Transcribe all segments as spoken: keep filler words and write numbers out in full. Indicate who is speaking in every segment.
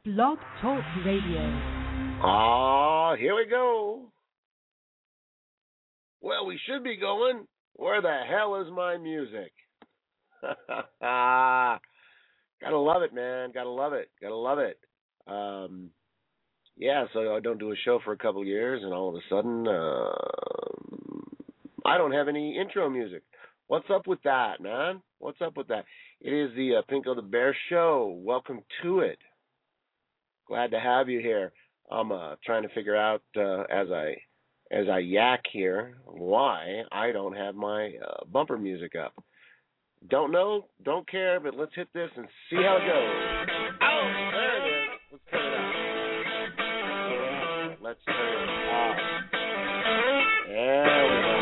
Speaker 1: Blog Talk Radio.
Speaker 2: Ah, here we go. Well, we should be going. Where the hell is my music? Gotta love it, man. Gotta love it. Gotta love it. Um, yeah, so I don't do a show for a couple of years, and all of a sudden, uh, I don't have any intro music. What's up with that, man? What's up with that? It is the uh, Pinko the Bear Show. Welcome to it. Glad to have you here. I'm uh, trying to figure out uh, as I as I yak here why I don't have my uh, bumper music up. Don't know, don't care, but let's hit this and see how it goes. Oh, there it is. Let's turn it up. Let's turn it off. There we go.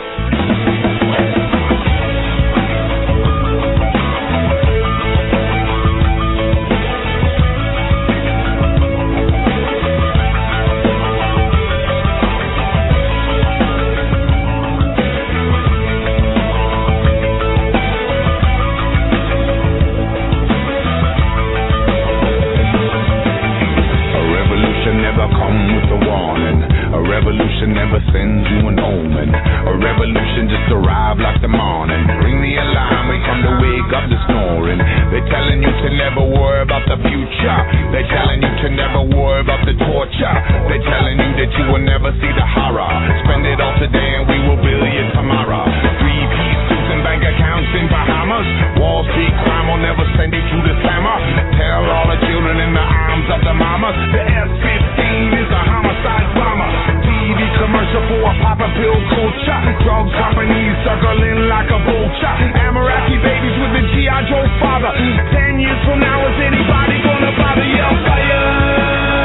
Speaker 3: Never sends you an omen. A revolution just arrived like the morning. Ring the alarm, we come to wake up the snoring. They're telling you to never worry about the future. They're telling you to never worry about the torture. They're telling you that you will never see the horror. Spend it all today and we will build you tomorrow. Three-piece suits and bank accounts in Bahamas. Wall Street crime will never send you to the slammer. Tell all the children in the arms of the mamas. The F fifteen is a homicide bomber. Commercial for a pop-up pill culture. Drug companies circling like a vulture. Amaraki babies with the G I. Joe father. Ten years from now, is anybody gonna bother? Yell fire!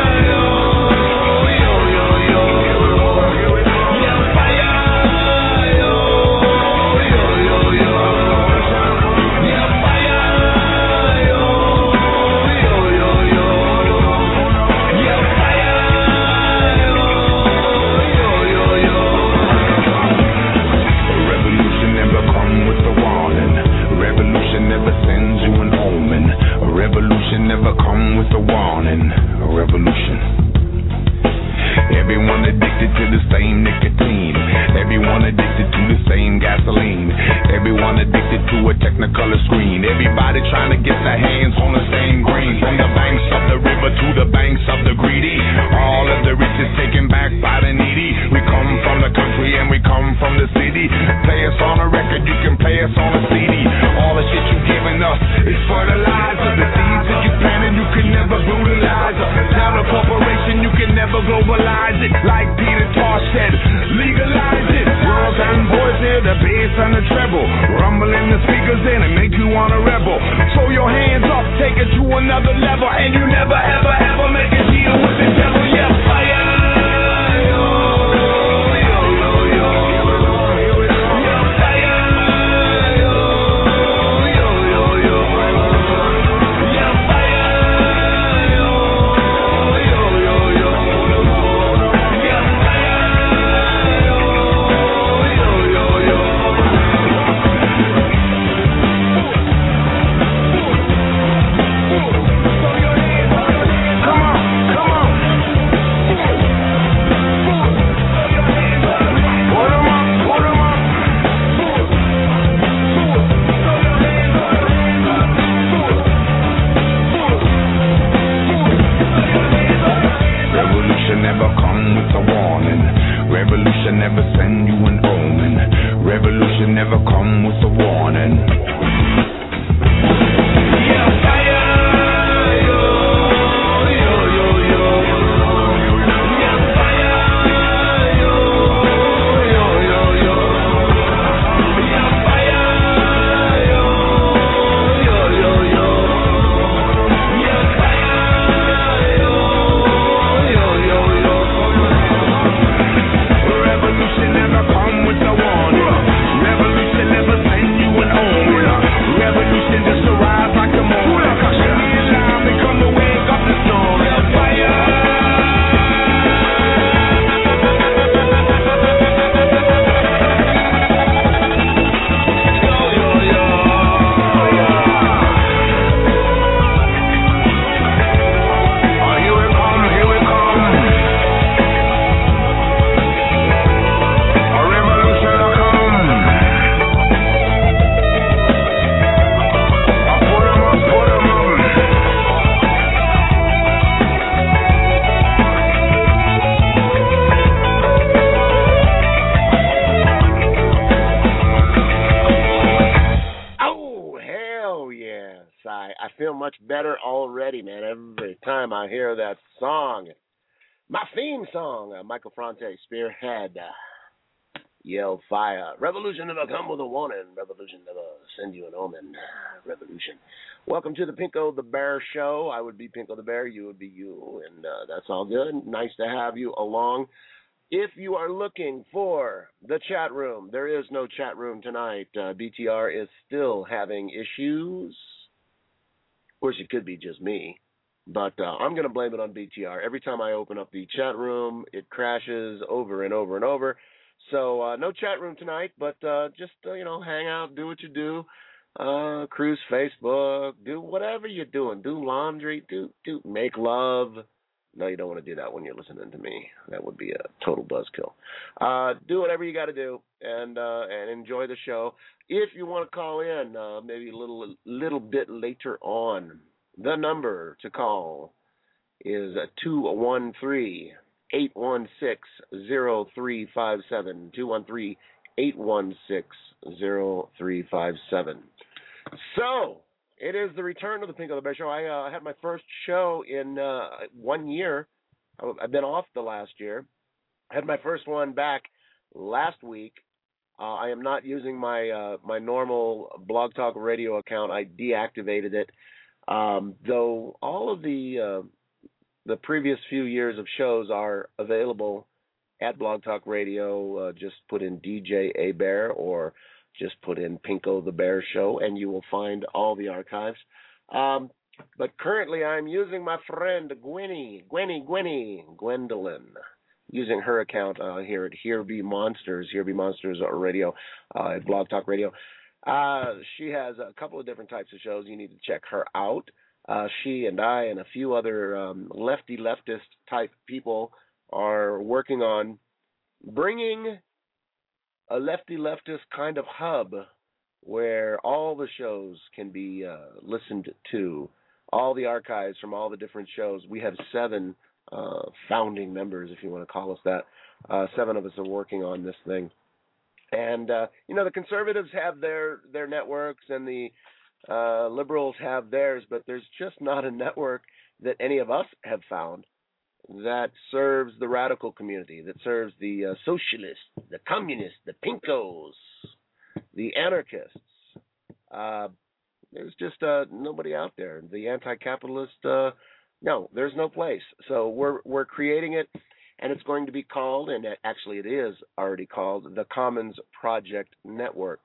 Speaker 3: Never come with a warning, a revolution. Everyone addicted to the same nicotine. Everyone addicted to the same gasoline. Everyone addicted to a technicolor screen. Everybody trying to get their hands on the same green. From the banks of the river to the banks of the greedy. All of the rich is taken back by the needy. We come from the country and we come from the city. Play us on a record, you can play us on a C D. All the shit you've given us is fertilizer. The seeds that you planted, you can never brutalize it. Now the corporation, you can never globalize it. Like Peter Tosh said, legalize it. Girls and boys hear the bass and the treble. Rumbling the speakers in and make you wanna rebel. Throw your hands up, take it to another level. And you never ever ever make a deal with the devil. Yeah, fire. Never send you an omen. Revolution never come with a warning. Yeah, fire. Never come with a warning. Revolution never send
Speaker 2: much better already, man. Every time I hear that song, my theme song, uh, Michael Franti, Spearhead, uh, Yell Fire. Revolution never come with a warning. Revolution never send you an omen. Revolution. Welcome to the Pinko the Bear Show. I would be Pinko the Bear. You would be you. And uh, that's all good. Nice to have you along. If you are looking for the chat room, there is no chat room tonight. Uh, B T R is still having issues. Of course, it could be just me, but uh, I'm going to blame it on B T R. Every time I open up the chat room, it crashes over and over and over. So uh, no chat room tonight, but uh, just, uh, you know, hang out, do what you do, uh, cruise Facebook, do whatever you're doing. Do laundry, do, do make love. No, you don't want to do that when you're listening to me. That would be a total buzzkill. Uh, do whatever you got to do and uh, and enjoy the show. If you want to call in, uh, maybe a little little bit later on, the number to call is two one three, eight one six, zero three five seven, two one three, eight one six, zero three five seven. So, it is the return of the Pinko the Bear Show. I uh, had my first show in uh, one year. I've been off the last year. I had my first one back last week. Uh, I am not using my uh, my normal Blog Talk Radio account. I deactivated it. Um, though all of the uh, the previous few years of shows are available at Blog Talk Radio. Uh, just put in D J A Bear or just put in Pinko the Bear Show, and you will find all the archives. Um, but currently, I'm using my friend Gwenny, Gwenny, Gwenny, Gwendolyn, using her account uh, here at Here Be Monsters, Here Be Monsters Radio, uh, at Blog Talk Radio. Uh, she has a couple of different types of shows. You need to check her out. Uh, she and I and a few other um, lefty leftist type people are working on bringing a lefty leftist kind of hub where all the shows can be uh, listened to, all the archives from all the different shows. We have seven uh, founding members, if you want to call us that. Uh, seven of us are working on this thing. And, uh, you know, the conservatives have their, their networks and the uh, liberals have theirs, but there's just not a network that any of us have found that serves the radical community, that serves the uh, socialists, the communists, the pinkos, the anarchists. Uh, there's just uh, nobody out there. The anti-capitalist, uh, no, there's no place. So we're we're creating it, and it's going to be called, and actually it is already called, the Commons Project Network.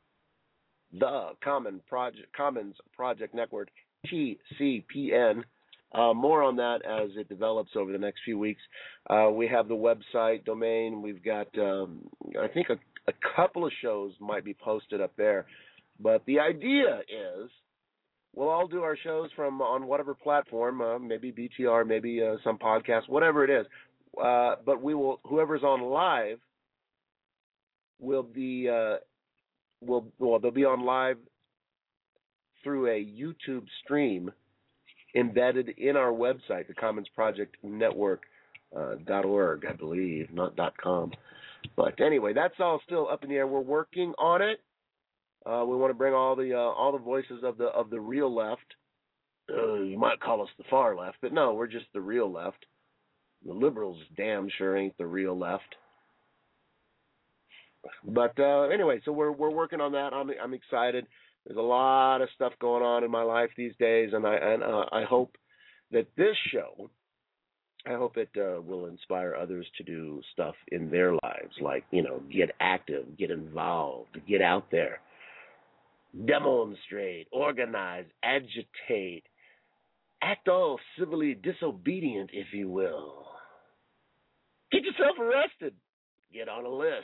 Speaker 2: The Common Project Commons Project Network, T C P N. Uh, more on that as it develops over the next few weeks. Uh, we have the website domain. We've got, um, I think, a, a couple of shows might be posted up there. But the idea is we'll all do our shows from on whatever platform, uh, maybe B T R, maybe uh, some podcast, whatever it is. Uh, but we will, whoever's on live will be, uh, will well, they'll be on live through a YouTube stream embedded in our website, the Commons Project Network uh, dot org, I believe, not .com. But anyway, that's all still up in the air. We're working on it. Uh, we want to bring all the uh, all the voices of the of the real left. Uh, you might call us the far left, but no, we're just the real left. The liberals damn sure ain't the real left. But uh, anyway, so we're we're working on that. I'm I'm excited. There's a lot of stuff going on in my life these days, and I and uh, I hope that this show, I hope it uh, will inspire others to do stuff in their lives, like, you know, get active, get involved, get out there, demonstrate, organize, agitate, act all civilly disobedient, if you will. Get yourself arrested. Get on a list.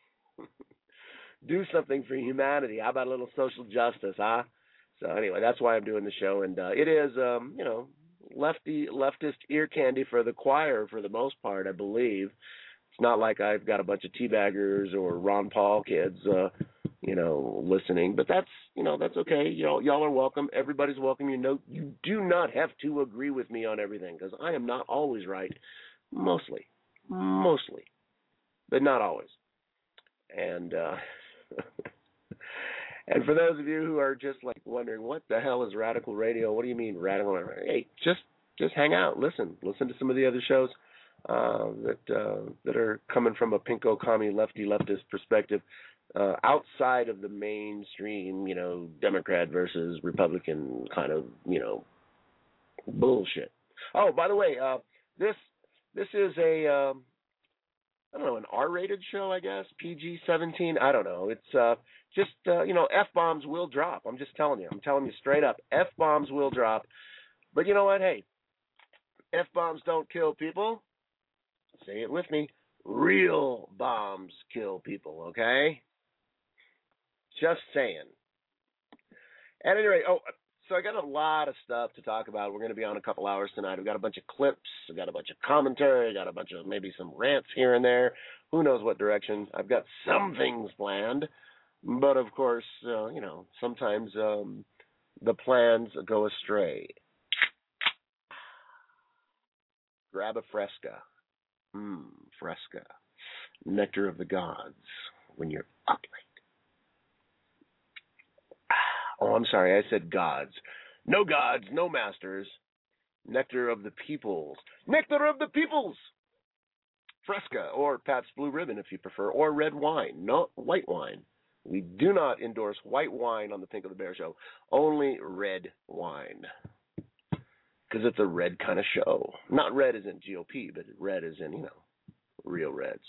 Speaker 2: Do something for humanity. How about a little social justice, huh? So anyway, that's why I'm doing the show, and uh, it is, um, you know, lefty leftist ear candy for the choir for the most part, I believe. It's not like I've got a bunch of teabaggers or Ron Paul kids, uh, you know, listening, but that's, you know, that's okay. Y'all, y'all are welcome. Everybody's welcome. You know, you do not have to agree with me on everything because I am not always right, mostly, mostly, but not always. And uh, And for those of you who are just like wondering what the hell is radical radio, what do you mean radical radio? Hey, just just hang out, listen, listen to some of the other shows uh, that uh, that are coming from a pinko commie lefty leftist perspective, uh, outside of the mainstream, you know, Democrat versus Republican kind of, you know, bullshit. Oh, by the way, uh, this this is a um, I don't know, an R-rated show, I guess, P G seventeen. I don't know. It's uh, just uh, you know, F-bombs will drop. I'm just telling you. I'm telling you straight up. F-bombs will drop. But you know what? Hey, F-bombs don't kill people. Say it with me. Real bombs kill people. Okay. Just saying. At any rate, oh. So I got a lot of stuff to talk about. We're going to be on a couple hours tonight. We've got a bunch of clips. We've got a bunch of commentary. I've got a bunch of maybe some rants here and there. Who knows what direction. I've got some things planned. But, of course, uh, you know, sometimes um, the plans go astray. Grab a Fresca. Mmm, Fresca. Nectar of the gods when you're up late. Oh, I'm sorry, I said gods. No gods, no masters. Nectar of the peoples. Nectar of the peoples! Fresca, or Pabst Blue Ribbon if you prefer, or red wine, not white wine. We do not endorse white wine on the Pink of the Bear Show, only red wine. Because it's a red kind of show. Not red as in G O P, but red as in, you know, real reds.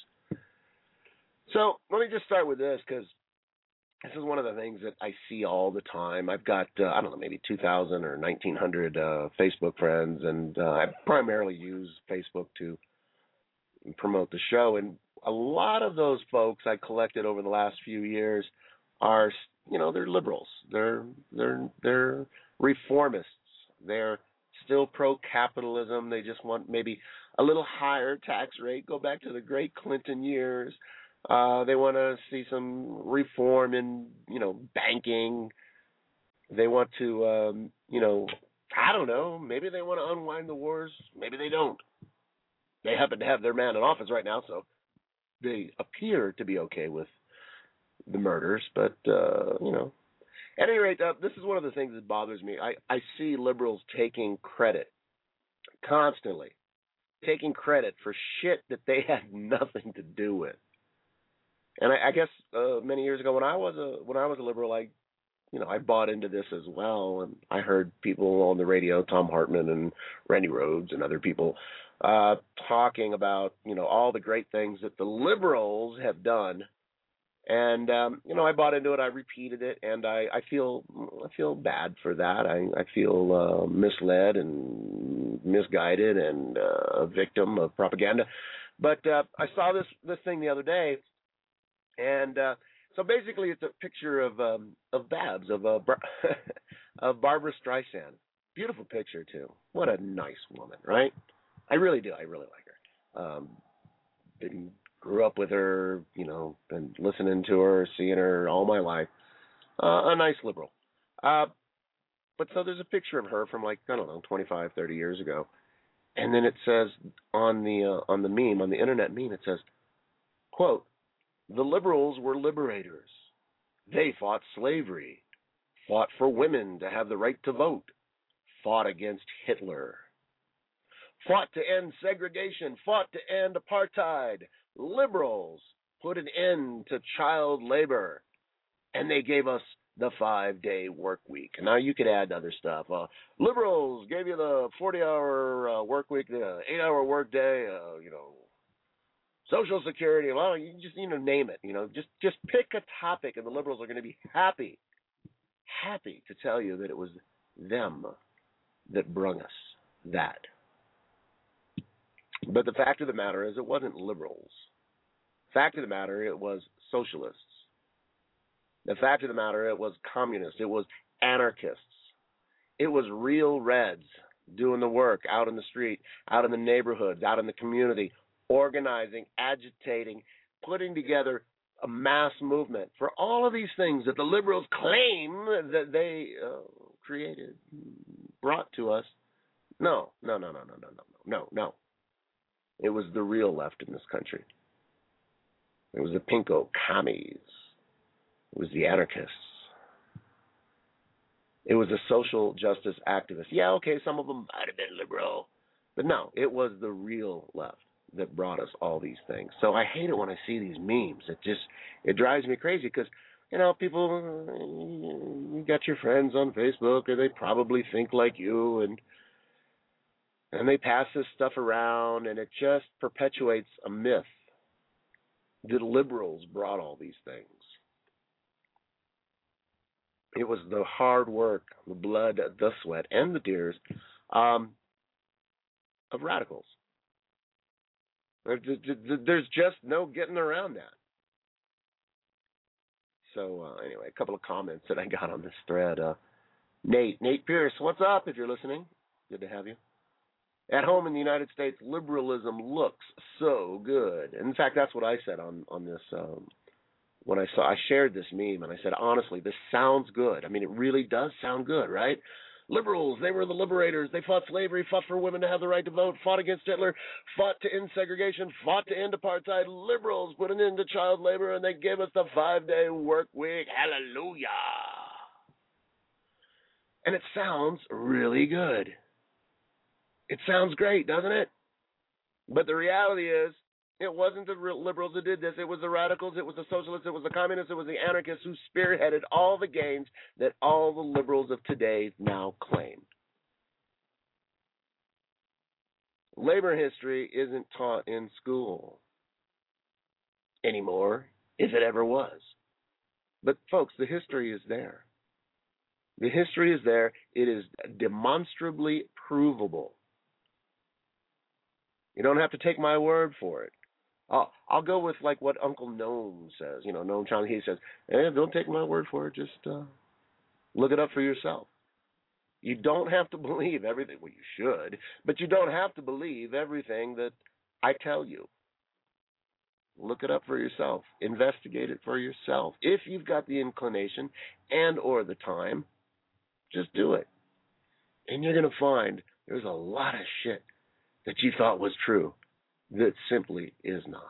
Speaker 2: So let me just start with this, because this is one of the things that I see all the time. I've got, uh, I don't know, maybe two thousand or nineteen hundred uh, Facebook friends, and uh, I primarily use Facebook to promote the show. And a lot of those folks I collected over the last few years are, you know, they're liberals. They're they're they're reformists. They're still pro-capitalism. They just want maybe a little higher tax rate. Go back to the great Clinton years. Uh, they want to see some reform in, you know, banking. They want to, um, you know, I don't know. Maybe they want to unwind the wars. Maybe they don't. They happen to have their man in office right now, so they appear to be okay with the murders. But, uh, you know, at any rate, uh, this is one of the things that bothers me. I, I see liberals taking credit constantly, taking credit for shit that they had nothing to do with. And I, I guess uh, many years ago, when I was a when I was a liberal, I, you know, I bought into this as well, and I heard people on the radio, Tom Hartman and Randy Rhodes and other people, uh, talking about, you know, all the great things that the liberals have done, and um, you know, I bought into it. I repeated it, and I, I feel I feel bad for that. I I feel uh, misled and misguided and uh, a victim of propaganda. But uh, I saw this this thing the other day. And uh, so basically, it's a picture of um, of Babs, of uh, Bar- of Barbara Streisand. Beautiful picture too. What a nice woman, right? I really do. I really like her. Um, been, grew up with her, you know, been listening to her, seeing her all my life. Uh, a nice liberal. Uh, but so there's a picture of her from like, I don't know, twenty-five, thirty years ago, and then it says on the uh, on the meme, on the internet meme, it says, quote, "The liberals were liberators. They fought slavery, fought for women to have the right to vote, fought against Hitler, fought to end segregation, fought to end apartheid. Liberals put an end to child labor, and they gave us the five-day work week." Now, you could add other stuff. Uh, liberals gave you the forty-hour uh, work week, the eight-hour work day, uh, you know, Social Security, well, you just, you know, name it, you know, just, just pick a topic, and the liberals are going to be happy, happy to tell you that it was them that brung us that. But the fact of the matter is, it wasn't liberals. Fact of the matter, it was socialists. The fact of the matter, it was communists. It was anarchists. It was real Reds doing the work out in the street, out in the neighborhoods, out in the community, organizing, agitating, putting together a mass movement for all of these things that the liberals claim that they uh, created, brought to us. No, no, no, no, no, no, no, no, no. It was the real left in this country. It was the pinko commies. It was the anarchists. It was a social justice activist. Yeah, okay, some of them might have been liberal, but no, it was the real left that brought us all these things. So I hate it when I see these memes. It just it drives me crazy because, you know, people, you got your friends on Facebook, or they probably think like you, and and they pass this stuff around, and it just perpetuates a myth that liberals brought all these things. It was the hard work, the blood, the sweat, and the tears um, of radicals. There's just no getting around that. So uh, anyway, a couple of comments that I got on this thread. Uh, Nate, Nate Pierce, what's up if you're listening? Good to have you. At home in the United States, liberalism looks so good. In fact, that's what I said on, on this um, when I saw I shared this meme, and I said, honestly, this sounds good. I mean, it really does sound good, right? Liberals, they were the liberators. They fought slavery, fought for women to have the right to vote, fought against Hitler, fought to end segregation, fought to end apartheid. Liberals put an end to child labor, and they gave us the five-day work week. Hallelujah. And it sounds really good. It sounds great, doesn't it? But the reality is, it wasn't the liberals who did this. It was the radicals, it was the socialists, it was the communists, it was the anarchists who spearheaded all the gains that all the liberals of today now claim. Labor history isn't taught in school anymore, if it ever was. But folks, the history is there. The history is there. It is demonstrably provable. You don't have to take my word for it. I'll, I'll go with like what Uncle Noam says. You know, Noam Chomsky, he says, eh, don't take my word for it. Just uh, look it up for yourself. You don't have to believe everything. Well, you should, but you don't have to believe everything that I tell you. Look it up for yourself. Investigate it for yourself. If you've got the inclination and or the time, just do it. And you're going to find there's a lot of shit that you thought was true that simply is not.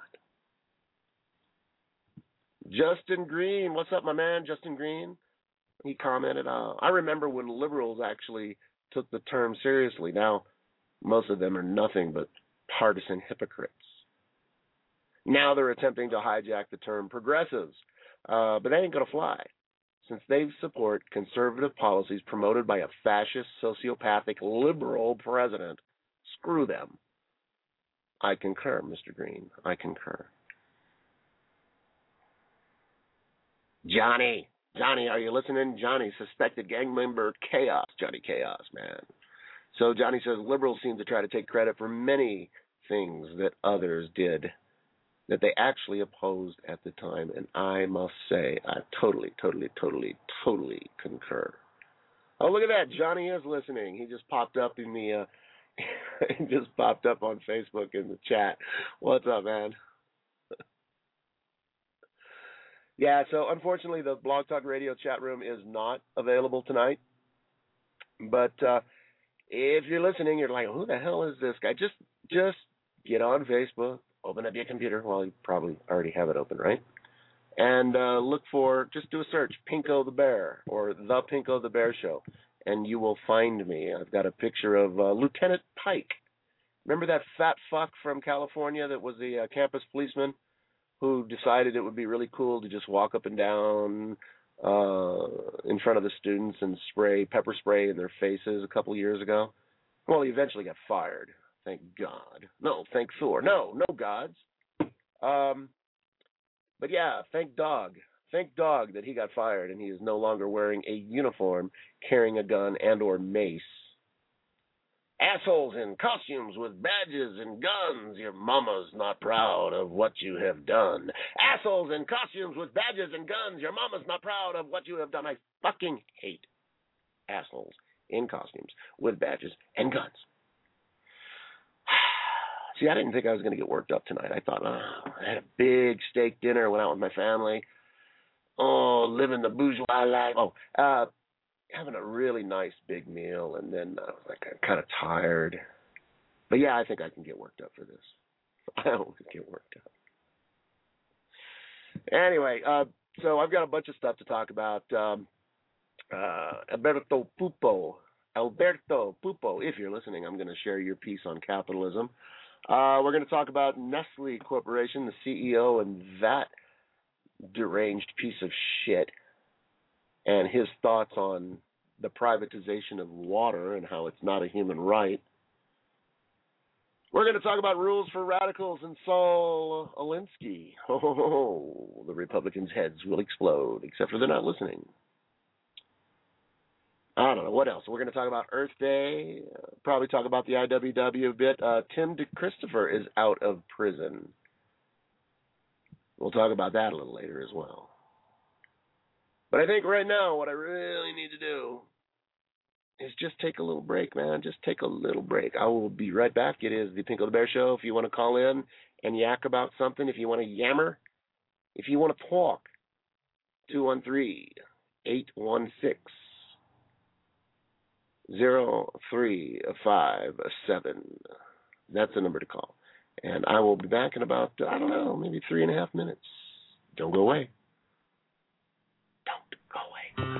Speaker 2: Justin Green, what's up, my man? Justin Green, he commented, uh, I remember when liberals actually took the term seriously. Now, most of them are nothing but partisan hypocrites. Now they're attempting to hijack the term progressives, uh, but that ain't going to fly, since they support conservative policies promoted by a fascist, sociopathic, liberal president. Screw them. I concur, Mister Green. I concur. Johnny. Johnny, are you listening? Johnny, suspected gang member Chaos. Johnny Chaos, man. So Johnny says liberals seem to try to take credit for many things that others did that they actually opposed at the time. And I must say, I totally, totally, totally, totally concur. Oh, look at that. Johnny is listening. He just popped up in the... Uh, it just popped up on Facebook in the chat. What's up, man? Yeah, so unfortunately the Blog Talk Radio chat room is not available tonight. But uh, if you're listening, you're like, who the hell is this guy? Just just get on Facebook, open up your computer. Well, you probably already have it open, right? And uh, look for, just do a search, Pinko the Bear, or The Pinko the Bear Show, and you will find me. I've got a picture of uh, Lieutenant Pike. Remember that fat fuck from California that was the uh, campus policeman who decided it would be really cool to just walk up and down uh, in front of the students and spray pepper spray in their faces a couple of years ago? Well, he eventually got fired. Thank God. No, thank Thor. No, no gods. Um, but yeah, thank dog. Thank dog that he got fired and he is no longer wearing a uniform, carrying a gun and or mace. Assholes in costumes with badges and guns. Your mama's not proud of what you have done. Assholes in costumes with badges and guns. Your mama's not proud of what you have done. I fucking hate assholes in costumes with badges and guns. See, I didn't think I was going to get worked up tonight. I thought, oh, I had a big steak dinner, went out with my family. Oh, living the bourgeois life. Oh, uh, having a really nice big meal, and then I was like, I'm kind of tired. But yeah, I think I can get worked up for this. I always get worked up. Anyway, uh, so I've got a bunch of stuff to talk about. Um, uh, Alberto Pupo. Alberto Pupo, if you're listening, I'm going to share your piece on capitalism. Uh, we're going to talk about Nestle Corporation, the C E O, and that deranged piece of shit, and his thoughts on the privatization of water and how it's not a human right. We're going to talk about rules for radicals and Saul Alinsky. Oh, the Republicans' heads will explode, except for they're not listening. I don't know. What else? We're going to talk about Earth Day, uh, probably talk about the I W W a bit. Uh, Tim DeChristopher is out of prison. We'll talk about that a little later as well. But I think right now what I really need to do is just take a little break, man. Just take a little break. I will be right back. It is the Pinko the Bear Show. If you want to call in and yak about something, if you want to yammer, if you want to talk, two one three, eight one six, zero three five seven. That's the number to call. And I will be back in about, I don't know, maybe three and a half minutes. Don't go away. Don't go away.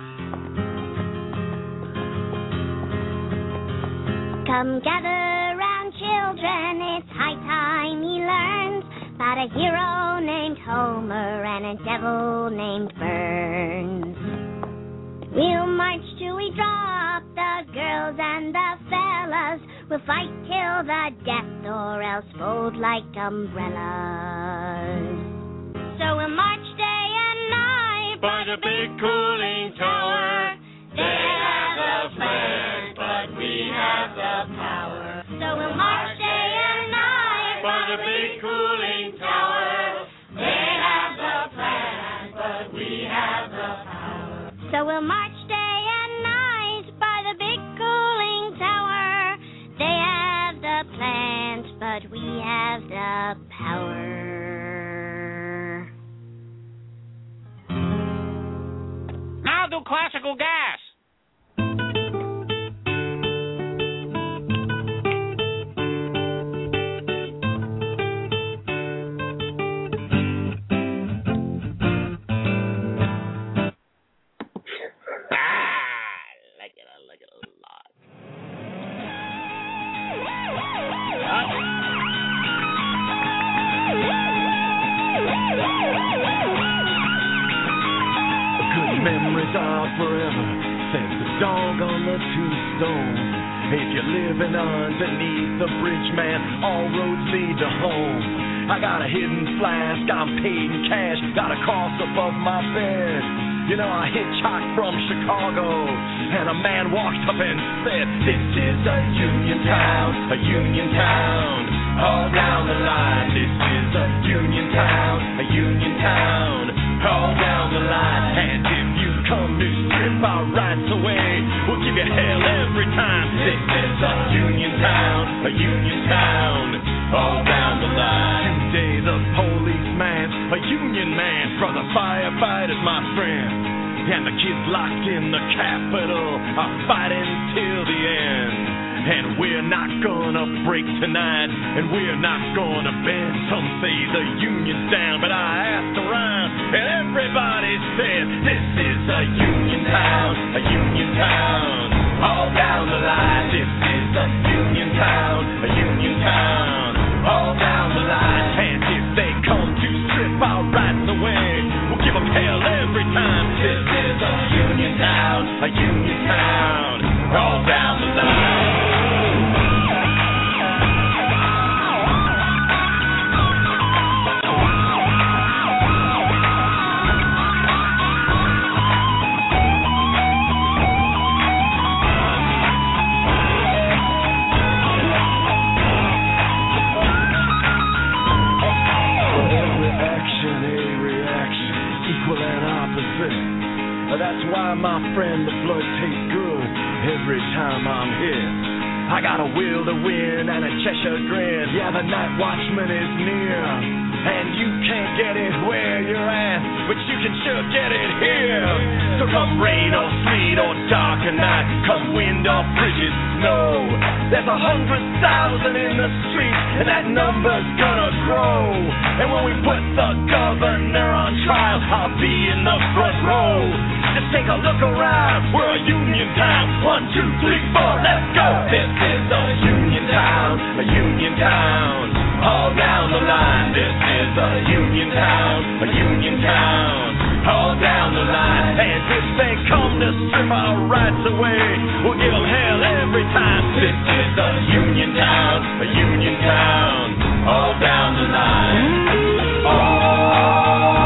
Speaker 1: Come gather round, children, it's high time ye learned about a hero named Homer and a devil named Burns. We'll march till we drop, the girls and the fellas. We'll fight till the death or else fold like umbrellas. So we'll march day and night by the big cooling tower. They have the plans, but we have the power. So we'll march day and night by the big cooling tower. They have the plans, but we have the power. So we'll march day and night by the big cooling tower. They have the plans, but we have the power.
Speaker 4: Now do classical gas.
Speaker 5: Forever, says the dog on the tombstone. If you're living underneath the bridge, man, all roads lead to home. I got a hidden flask, I'm paid in cash, got a cross above my bed. You know, I hitchhiked from Chicago, and a man walked up and said, this is a union town, a union town, all down the line. This is a union town, a union town, all down the line. And if you come to strip our rights away, we'll give you hell every time. This is a union town, a union town, all down the line. Today the policeman's a union man, brother firefighters, my friend. And the kids locked in the Capitol are fighting till the end. And we're not gonna break tonight, and we're not gonna bend. Some say the union's down, but I asked around, and everybody said, this is a union town, a union town, all down the line. This is a union town, a union town, all down the line. And if they come to strip our rights away, we'll give them hell every time. This is a union town, a union town, all down the line. That's why, my friend, the blood tastes good every time I'm here. I got a will to win and a Cheshire grin. Yeah, the night watchman is near, and you can't get it where you're at, but you can sure get it here. So come rain or sleet or dark or night, come wind or bridges, snow, there's a hundred thousand in the streets, and that number's gonna grow. And when we put the governor on trial, I'll be in the front row. Just Take a look around, we're a union town. One, two, three, four, let's go. This is a union town, a union town. All down the line, this is a union town, a union town. All down the line, and if they come to strip our rights away, we'll give them hell every time. This is a union town, a union town. All down the line. All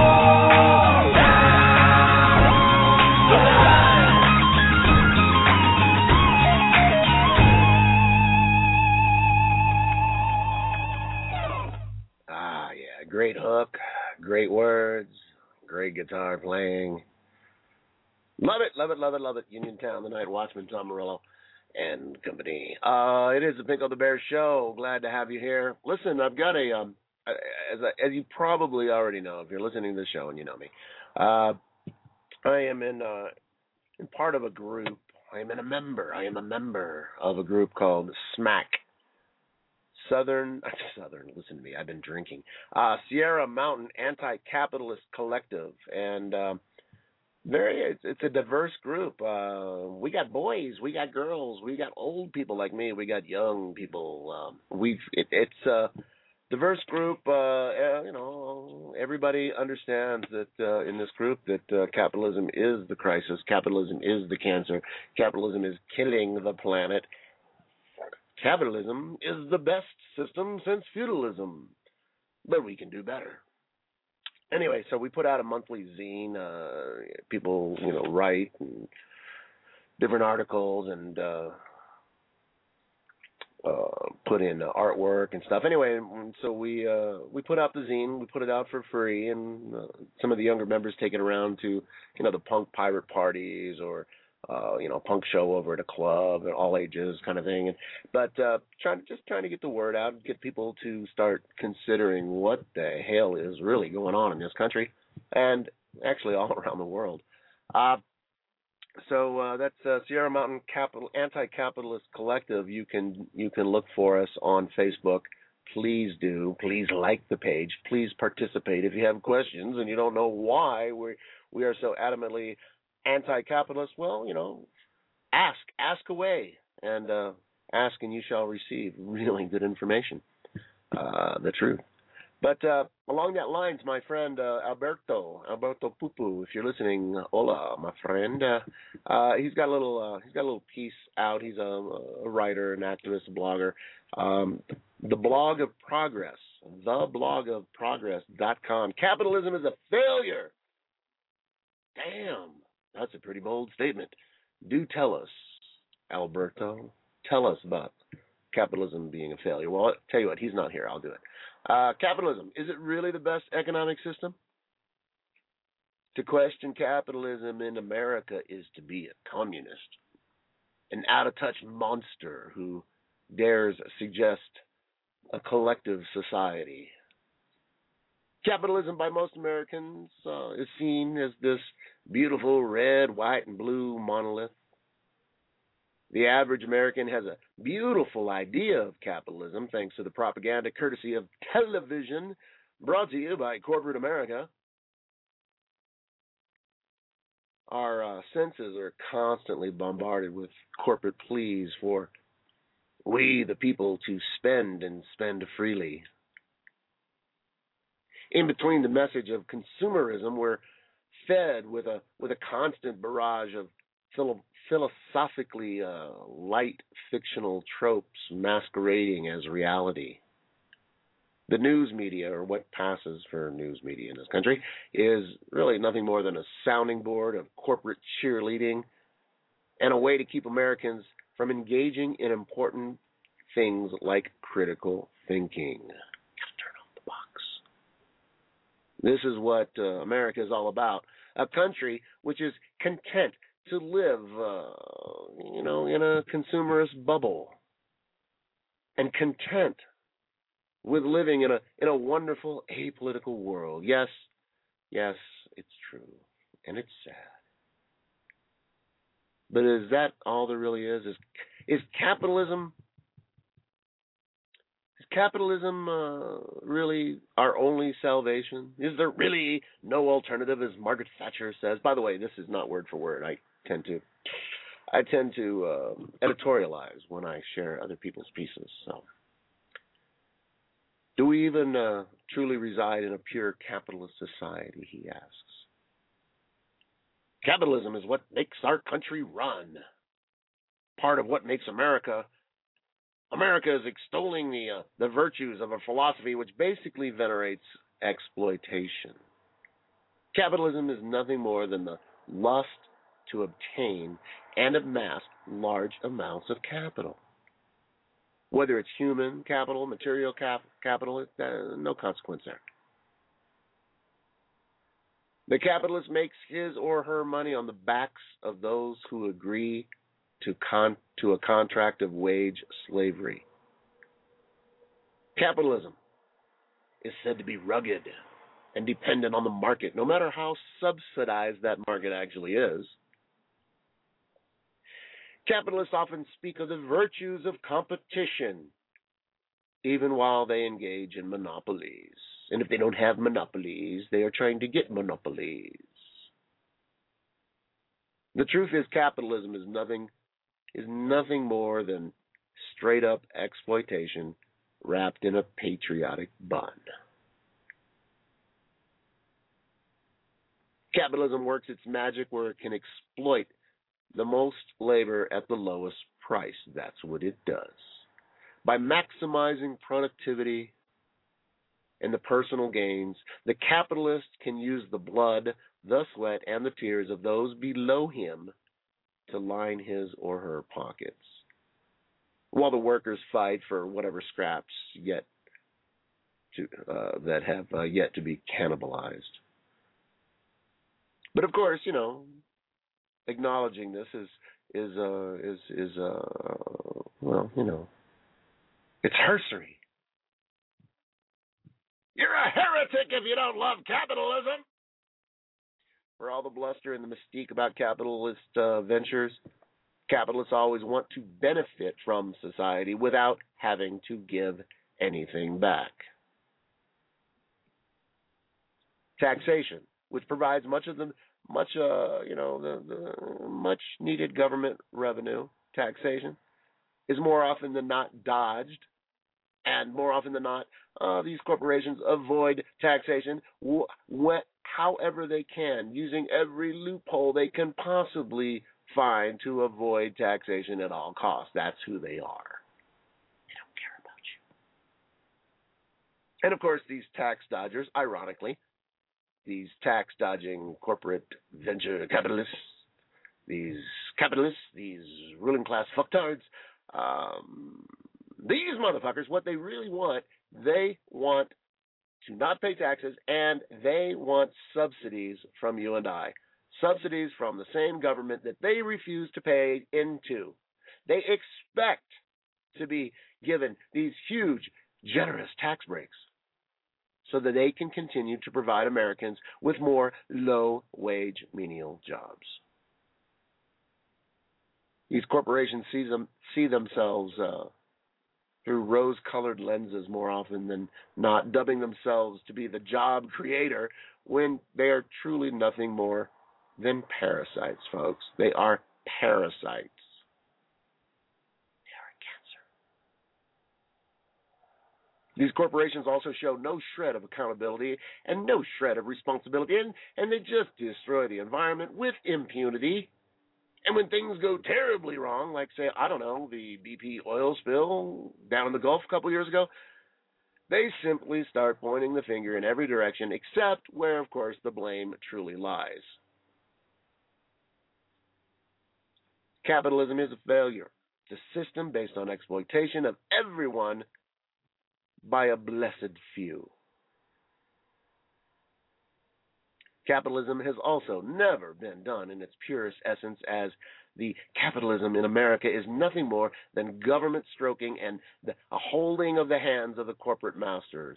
Speaker 2: great hook, great words, great guitar playing. Love it, love it, love it, love it. Uniontown, the Night Watchman, Tom Morello and company. Uh, it is the Pinko the Bear Show. Glad to have you here. Listen, I've got a, um, as, I, as you probably already know, if you're listening to the show and you know me, uh, I am in, uh, in part of a group. I am in a member. I am a member of a group called SMAC. Southern, Southern, listen to me, I've been drinking. Uh, Sierra Mountain Anti-Capitalist Collective. And um, very, it's, it's a diverse group. Uh, we got boys, we got girls, we got old people like me, we got young people. Um, we've it, It's a diverse group. Uh, you know, everybody understands that uh, in this group that uh, capitalism is the crisis. Capitalism is the cancer. Capitalism is killing the planet. Capitalism is the best system since feudalism, but we can do better. Anyway, so we put out a monthly zine. Uh, people, you know, write and different articles and uh, uh, put in uh, artwork and stuff. Anyway, so we uh, we put out the zine. We put it out for free, and uh, some of the younger members take it around to, you know, the punk pirate parties or Uh, you know, punk show over at a club, all ages kind of thing. And, but uh, trying just trying to get the word out, get people to start considering what the hell is really going on in this country, and actually all around the world. Uh, so uh, that's uh, Sierra Mountain Capital Anti-Capitalist Collective. You can you can look for us on Facebook. Please do. Please like the page. Please participate. If you have questions and you don't know why we we are so adamantly anti-capitalist, well, you know, ask, ask away, and uh, ask and you shall receive really good information, uh, the truth. But uh, along that lines, my friend uh, Alberto, Alberto Pupu, if you're listening, hola, my friend. Uh, uh, he's got a little, uh, he's got a little piece out. He's a, a writer, an activist, a blogger. Um, the Blog of Progress, the blog of progress dot com. Capitalism is a failure. Damn. That's a pretty bold statement. Do tell us, Alberto. Tell us about capitalism being a failure. Well, I'll tell you what, he's not here. I'll do it. Uh, capitalism, is it really the best economic system? To question capitalism in America is to be a communist, an out-of-touch monster who dares suggest a collective society. Capitalism by most Americans uh, is seen as this beautiful red, white, and blue monolith. The average American has a beautiful idea of capitalism thanks to the propaganda courtesy of television brought to you by corporate America. Our uh, senses are constantly bombarded with corporate pleas for we, the people, to spend and spend freely. In between the message of consumerism, we're fed with a with a constant barrage of philo- philosophically uh, light fictional tropes masquerading as reality. The news media, or what passes for news media in this country, is really nothing more than a sounding board of corporate cheerleading and a way to keep Americans from engaging in important things like critical thinking. Turn off the box. This is what uh, America is all about. A country which is content to live, uh, you know, in a consumerist bubble, and content with living in a in a wonderful apolitical world. Yes, yes, it's true, and it's sad. But is that all there really is? Is is capitalism? Is capitalism uh, really our only salvation? Is there really no alternative, as Margaret Thatcher says? By the way, this is not word for word. I tend to, I tend to uh, editorialize when I share other people's pieces. So, do we even uh, truly reside in a pure capitalist society? He asks. Capitalism is what makes our country run. Part of what makes America. America is extolling the uh, the virtues of a philosophy which basically venerates exploitation. Capitalism is nothing more than the lust to obtain and amass large amounts of capital. Whether it's human capital, material cap- capital, uh, no consequence there. The capitalist makes his or her money on the backs of those who agree to con- to a contract of wage slavery. Capitalism is said to be rugged and dependent on the market, no matter how subsidized that market actually is. Capitalists often speak of the virtues of competition, even while they engage in monopolies. And if they don't have monopolies, they are trying to get monopolies. The truth is, capitalism is nothing is nothing more than straight up exploitation wrapped in a patriotic bun. Capitalism works its magic where it can exploit the most labor at the lowest price. That's what it does. By maximizing productivity and the personal gains, the capitalist can use the blood, the sweat, and the tears of those below him to line his or her pockets, while the workers fight for whatever scraps yet to uh, that have uh, yet to be cannibalized. But of course, you know, acknowledging this is is uh, is is uh, well, you know, it's herstory. You're a heretic if you don't love capitalism. For all the bluster and the mystique about capitalist uh, ventures, capitalists always want to benefit from society without having to give anything back. Taxation, which provides much of the much uh you know the, the much needed government revenue, taxation, is more often than not dodged, and more often than not, uh, these corporations avoid taxation wh- wh- however they can, using every loophole they can possibly find to avoid taxation at all costs. That's who they are. They don't care about you. And of course, these tax dodgers, ironically, these tax-dodging corporate venture capitalists, these capitalists, these ruling class fucktards, um, these motherfuckers, what they really want, they want to not pay taxes, and they want subsidies from you and I. Subsidies from the same government that they refuse to pay into. They expect to be given these huge, generous tax breaks so that they can continue to provide Americans with more low-wage menial jobs. These corporations see them see themselves uh, through rose-colored lenses more often than not, dubbing themselves to be the job creator when they are truly nothing more than parasites, folks. They are parasites. These corporations also show no shred of accountability and no shred of responsibility, and, and they just destroy the environment with impunity. And when things go terribly wrong, like, say, I don't know, the B P oil spill down in the Gulf a couple years ago, they simply start pointing the finger in every direction except where, of course, the blame truly lies. Capitalism is a failure. It's a system based on exploitation of everyone by a blessed few. Capitalism has also never been done in its purest essence, as the capitalism in America is nothing more than government stroking and the a holding of the hands of the corporate masters.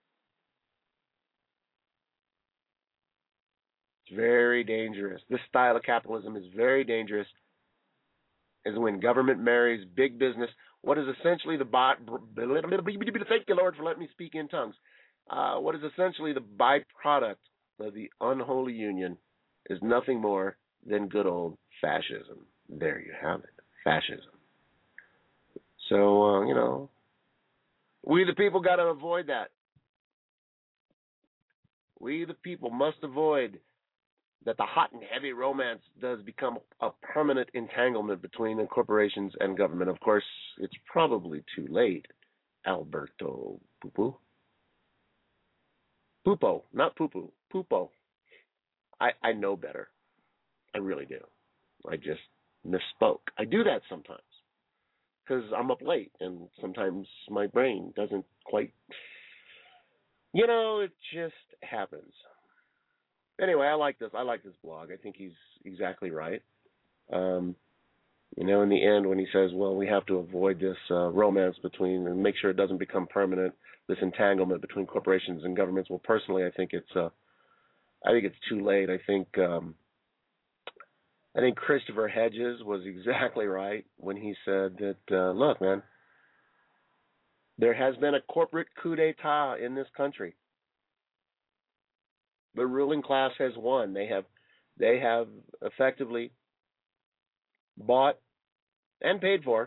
Speaker 2: It's very dangerous. This style of capitalism is very dangerous, as when government marries big business what is essentially the by, thank you, Lord, for letting me speak in tongues. Uh, what is essentially the byproduct of the unholy union is nothing more than good old fascism. There you have it, fascism. So, uh, you know, we the people got to avoid that. We the people must avoid that the hot and heavy romance does become a permanent entanglement between the corporations and government. Of course, it's probably too late, Alberto Pupo. Pupo, not Pupu, Pupo. I, I know better. I really do. I just misspoke. I do that sometimes because I'm up late and sometimes my brain doesn't quite, you know, it just happens. Anyway, I like this. I like this blog. I think he's exactly right. Um, you know, in the end, when he says, well, we have to avoid this uh, romance between and make sure it doesn't become permanent, this entanglement between corporations and governments. Well, personally, I think it's uh, I think it's too late. I think um, I think Christopher Hedges was exactly right when he said that, uh, look, man, there has been a corporate coup d'etat in this country. The ruling class has won. They have, they have effectively bought and paid for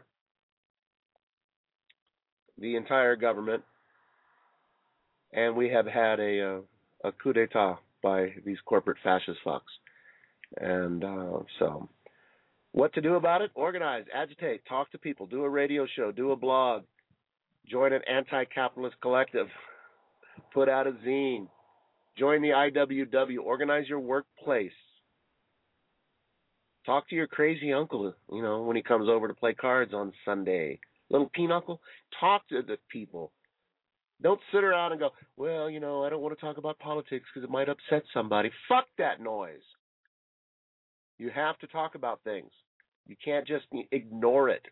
Speaker 2: the entire government, and we have had a a, a coup d'etat by these corporate fascist fucks. And uh, so, what to do about it? Organize, agitate, talk to people, do a radio show, do a blog, join an anti-capitalist collective, put out a zine. Join the I W W. Organize your workplace. Talk to your crazy uncle, you know, when he comes over to play cards on Sunday. Little pinochle. Talk to the people. Don't sit around and go, well, you know, I don't want to talk about politics because it might upset somebody. Fuck that noise. You have to talk about things. You can't just ignore it.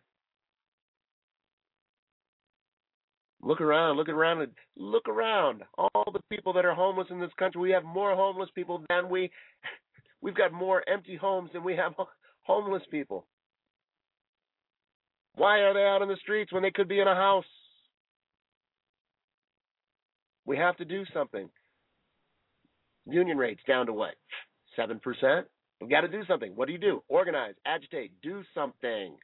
Speaker 2: Look around, look around, look around. All the people that are homeless in this country, we have more homeless people than we, we've got more empty homes than we have homeless people. Why are they out in the streets when they could be in a house? We have to do something. Union rates down to what? seven percent? We've got to do something. What do you do? Organize, agitate, do something.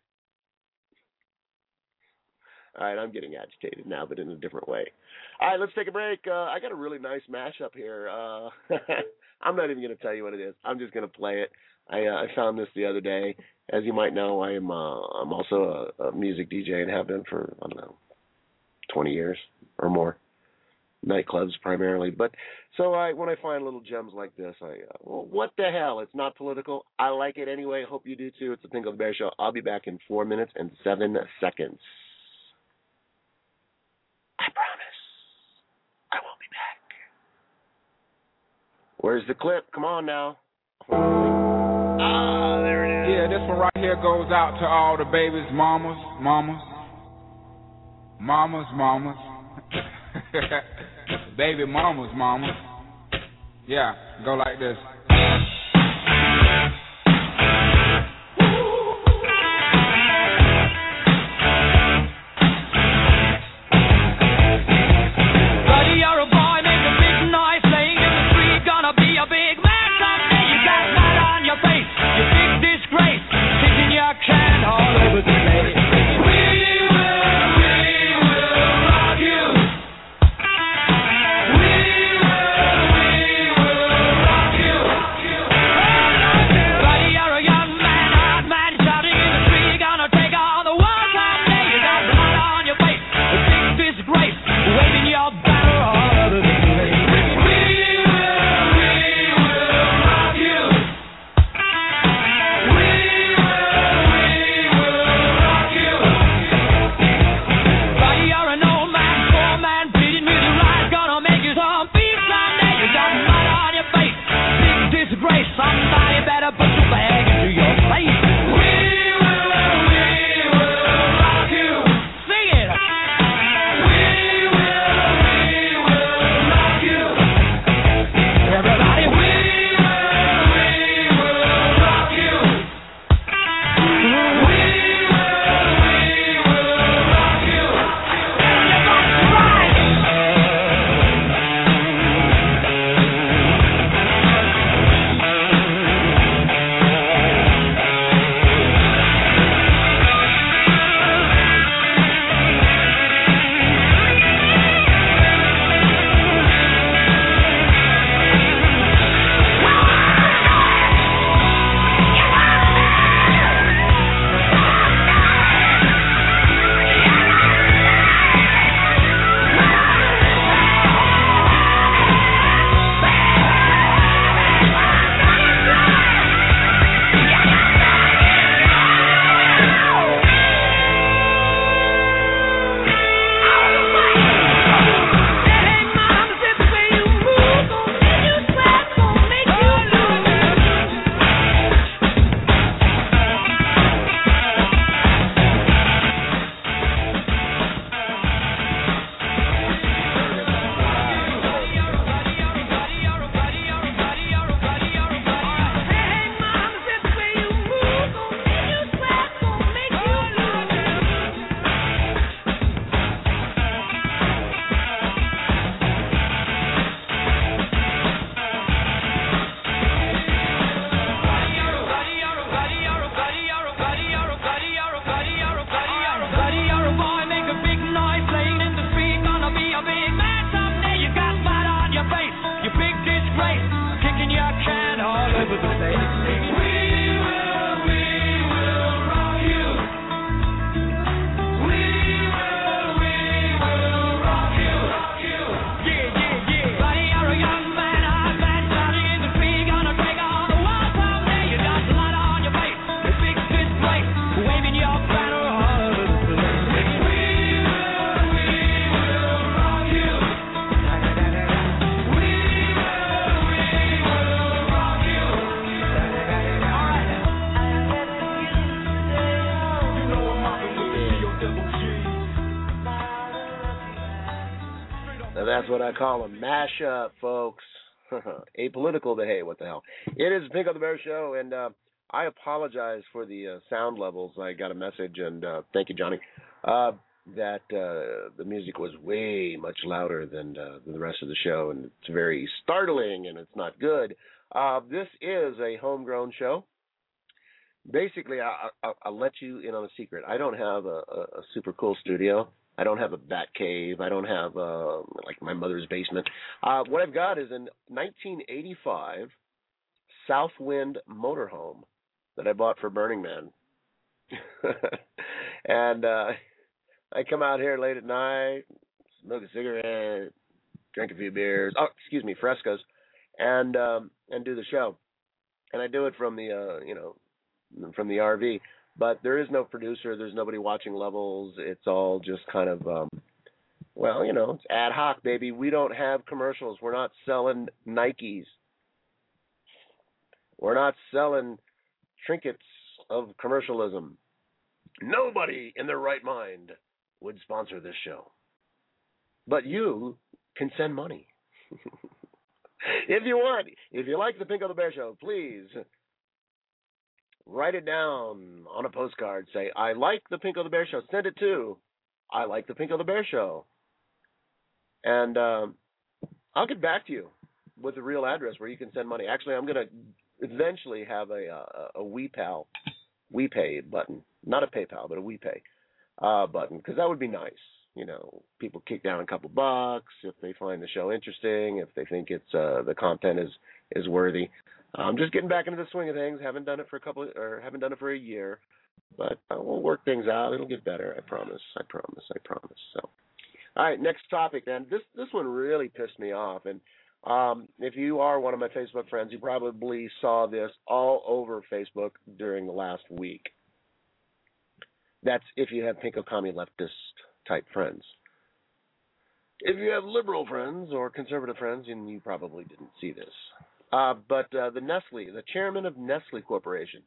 Speaker 2: All right, I'm getting agitated now, but in a different way. All right, let's take a break. Uh, I got a really nice mashup here. Uh, I'm not even going to tell you what it is. I'm just going to play it. I, uh, I found this the other day. As you might know, I am uh, I'm also a, a music D J and have been for, I don't know, twenty years or more. Nightclubs primarily. But so I when I find little gems like this, I uh, well, what the hell? It's not political. I like it anyway. Hope you do too. It's the Pink of the Bear Show. I'll be back in four minutes and seven seconds. I promise. I will be back. Where's the clip? Come on now. Ah, there it is.
Speaker 6: Yeah, this one right here goes out to all the babies, mamas, mamas, mamas, mamas, baby mamas, mamas. Yeah, go like this.
Speaker 7: Yeah.
Speaker 2: And that's what I call a mashup, folks. Apolitical to hey, what the hell. It is Pink on the Bear Show, and uh, I apologize for the uh, sound levels. I got a message, and uh, thank you, Johnny, uh, that uh, the music was way much louder than, uh, than the rest of the show, and it's very startling, and it's not good. Uh, this is a homegrown show. Basically, I, I, I'll let you in on a secret. I don't have a, a, a super cool studio. I don't have a bat cave. I don't have uh, like my mother's basement. Uh, what I've got is a nineteen eighty-five Southwind motorhome that I bought for Burning Man. and uh, I come out here late at night, smoke a cigarette, drink a few beers. Oh, excuse me, Frescas, and um, and do the show. And I do it from the uh, you know from the R V. But there is no producer. There's nobody watching levels. It's all just kind of, um, well, you know, it's ad hoc, baby. We don't have commercials. We're not selling Nikes. We're not selling trinkets of commercialism. Nobody in their right mind would sponsor this show. But you can send money. If you want, if you like the Pink on the Bear Show, please write it down on a postcard. Say, I like the Pink on the Bear Show. Send it to I like the Pink on the Bear Show. And um, I'll get back to you with the real address where you can send money. Actually, I'm going to eventually have a, a, a WePal, WePay button. Not a PayPal, but a WePay uh, button, because that would be nice. You know, people kick down a couple bucks if they find the show interesting, if they think it's uh, the content is, is worthy. I'm just getting back into the swing of things. Haven't done it for a couple, or haven't done it for a year, but uh, we'll work things out. It'll get better. I promise. I promise. I promise. So, all right, next topic, then. This this one really pissed me off, and um, if you are one of my Facebook friends, you probably saw this all over Facebook during the last week. That's if you have pinko commie leftist type friends. If you have liberal friends or conservative friends, and you probably didn't see this. Uh, but uh, the Nestle, the chairman of Nestle Corporation,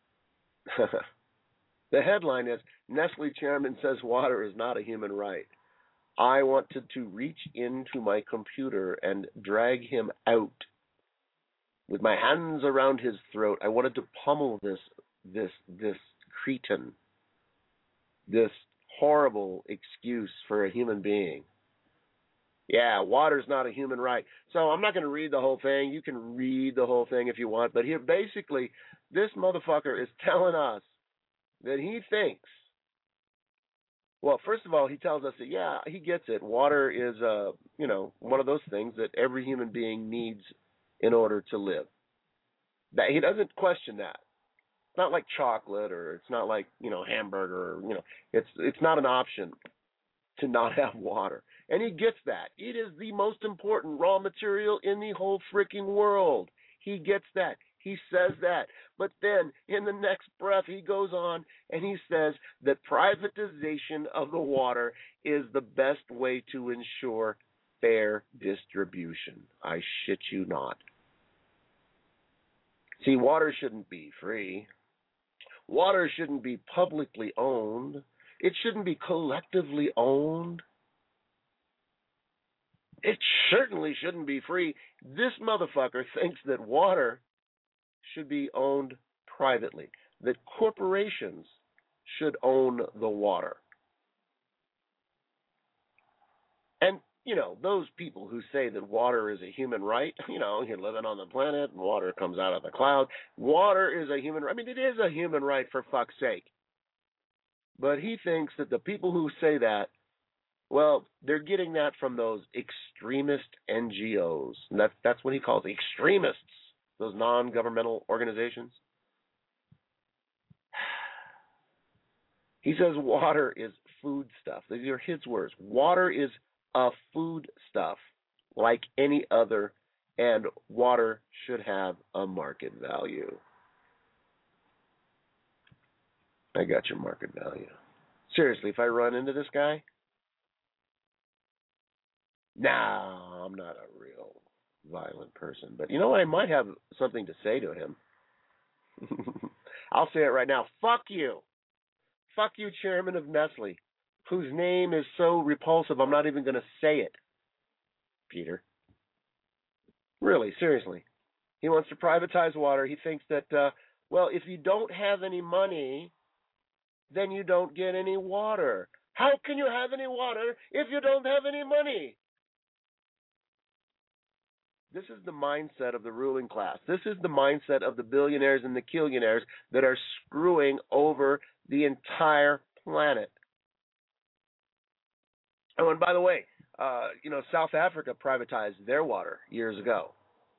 Speaker 2: the headline is, Nestle chairman says water is not a human right. I wanted to reach into my computer and drag him out with my hands around his throat. I wanted to pummel this, this, this cretin, this horrible excuse for a human being. Yeah, water's not a human right. So I'm not going to read the whole thing. You can read the whole thing if you want. But here, basically, this motherfucker is telling us that he thinks, well, first of all, he tells us that, yeah, he gets it. Water is, uh, you know, one of those things that every human being needs in order to live. That he doesn't question that. It's not like chocolate, or it's not like, you know, hamburger, or, you know, it's it's not an option to not have water. And he gets that. It is the most important raw material in the whole freaking world. He gets that. He says that. But then, in the next breath, he goes on and he says that privatization of the water is the best way to ensure fair distribution. I shit you not. See, water shouldn't be free. Water shouldn't be publicly owned. It shouldn't be collectively owned. It certainly shouldn't be free. This motherfucker thinks that water should be owned privately, that corporations should own the water. And, you know, those people who say that water is a human right, you know, you're living on the planet and water comes out of the cloud. Water is a human right. I mean, it is a human right, for fuck's sake. But he thinks that the people who say that, well, they're getting that from those extremist N G Os. And that's, that's what he calls extremists, those non-governmental organizations. He says water is food stuff. These are his words. Water is a food stuff like any other, and water should have a market value. I got your market value. Seriously, if I run into this guy, nah, I'm not a real violent person. But you know what? I might have something to say to him. I'll say it right now. Fuck you. Fuck you, chairman of Nestle, whose name is so repulsive I'm not even going to say it. Peter. Really, seriously. He wants to privatize water. He thinks that, uh, well, if you don't have any money, then you don't get any water. How can you have any water if you don't have any money? This is the mindset of the ruling class. This is the mindset of the billionaires and the killionaires that are screwing over the entire planet. Oh, and by the way, uh, you know, South Africa privatized their water years ago.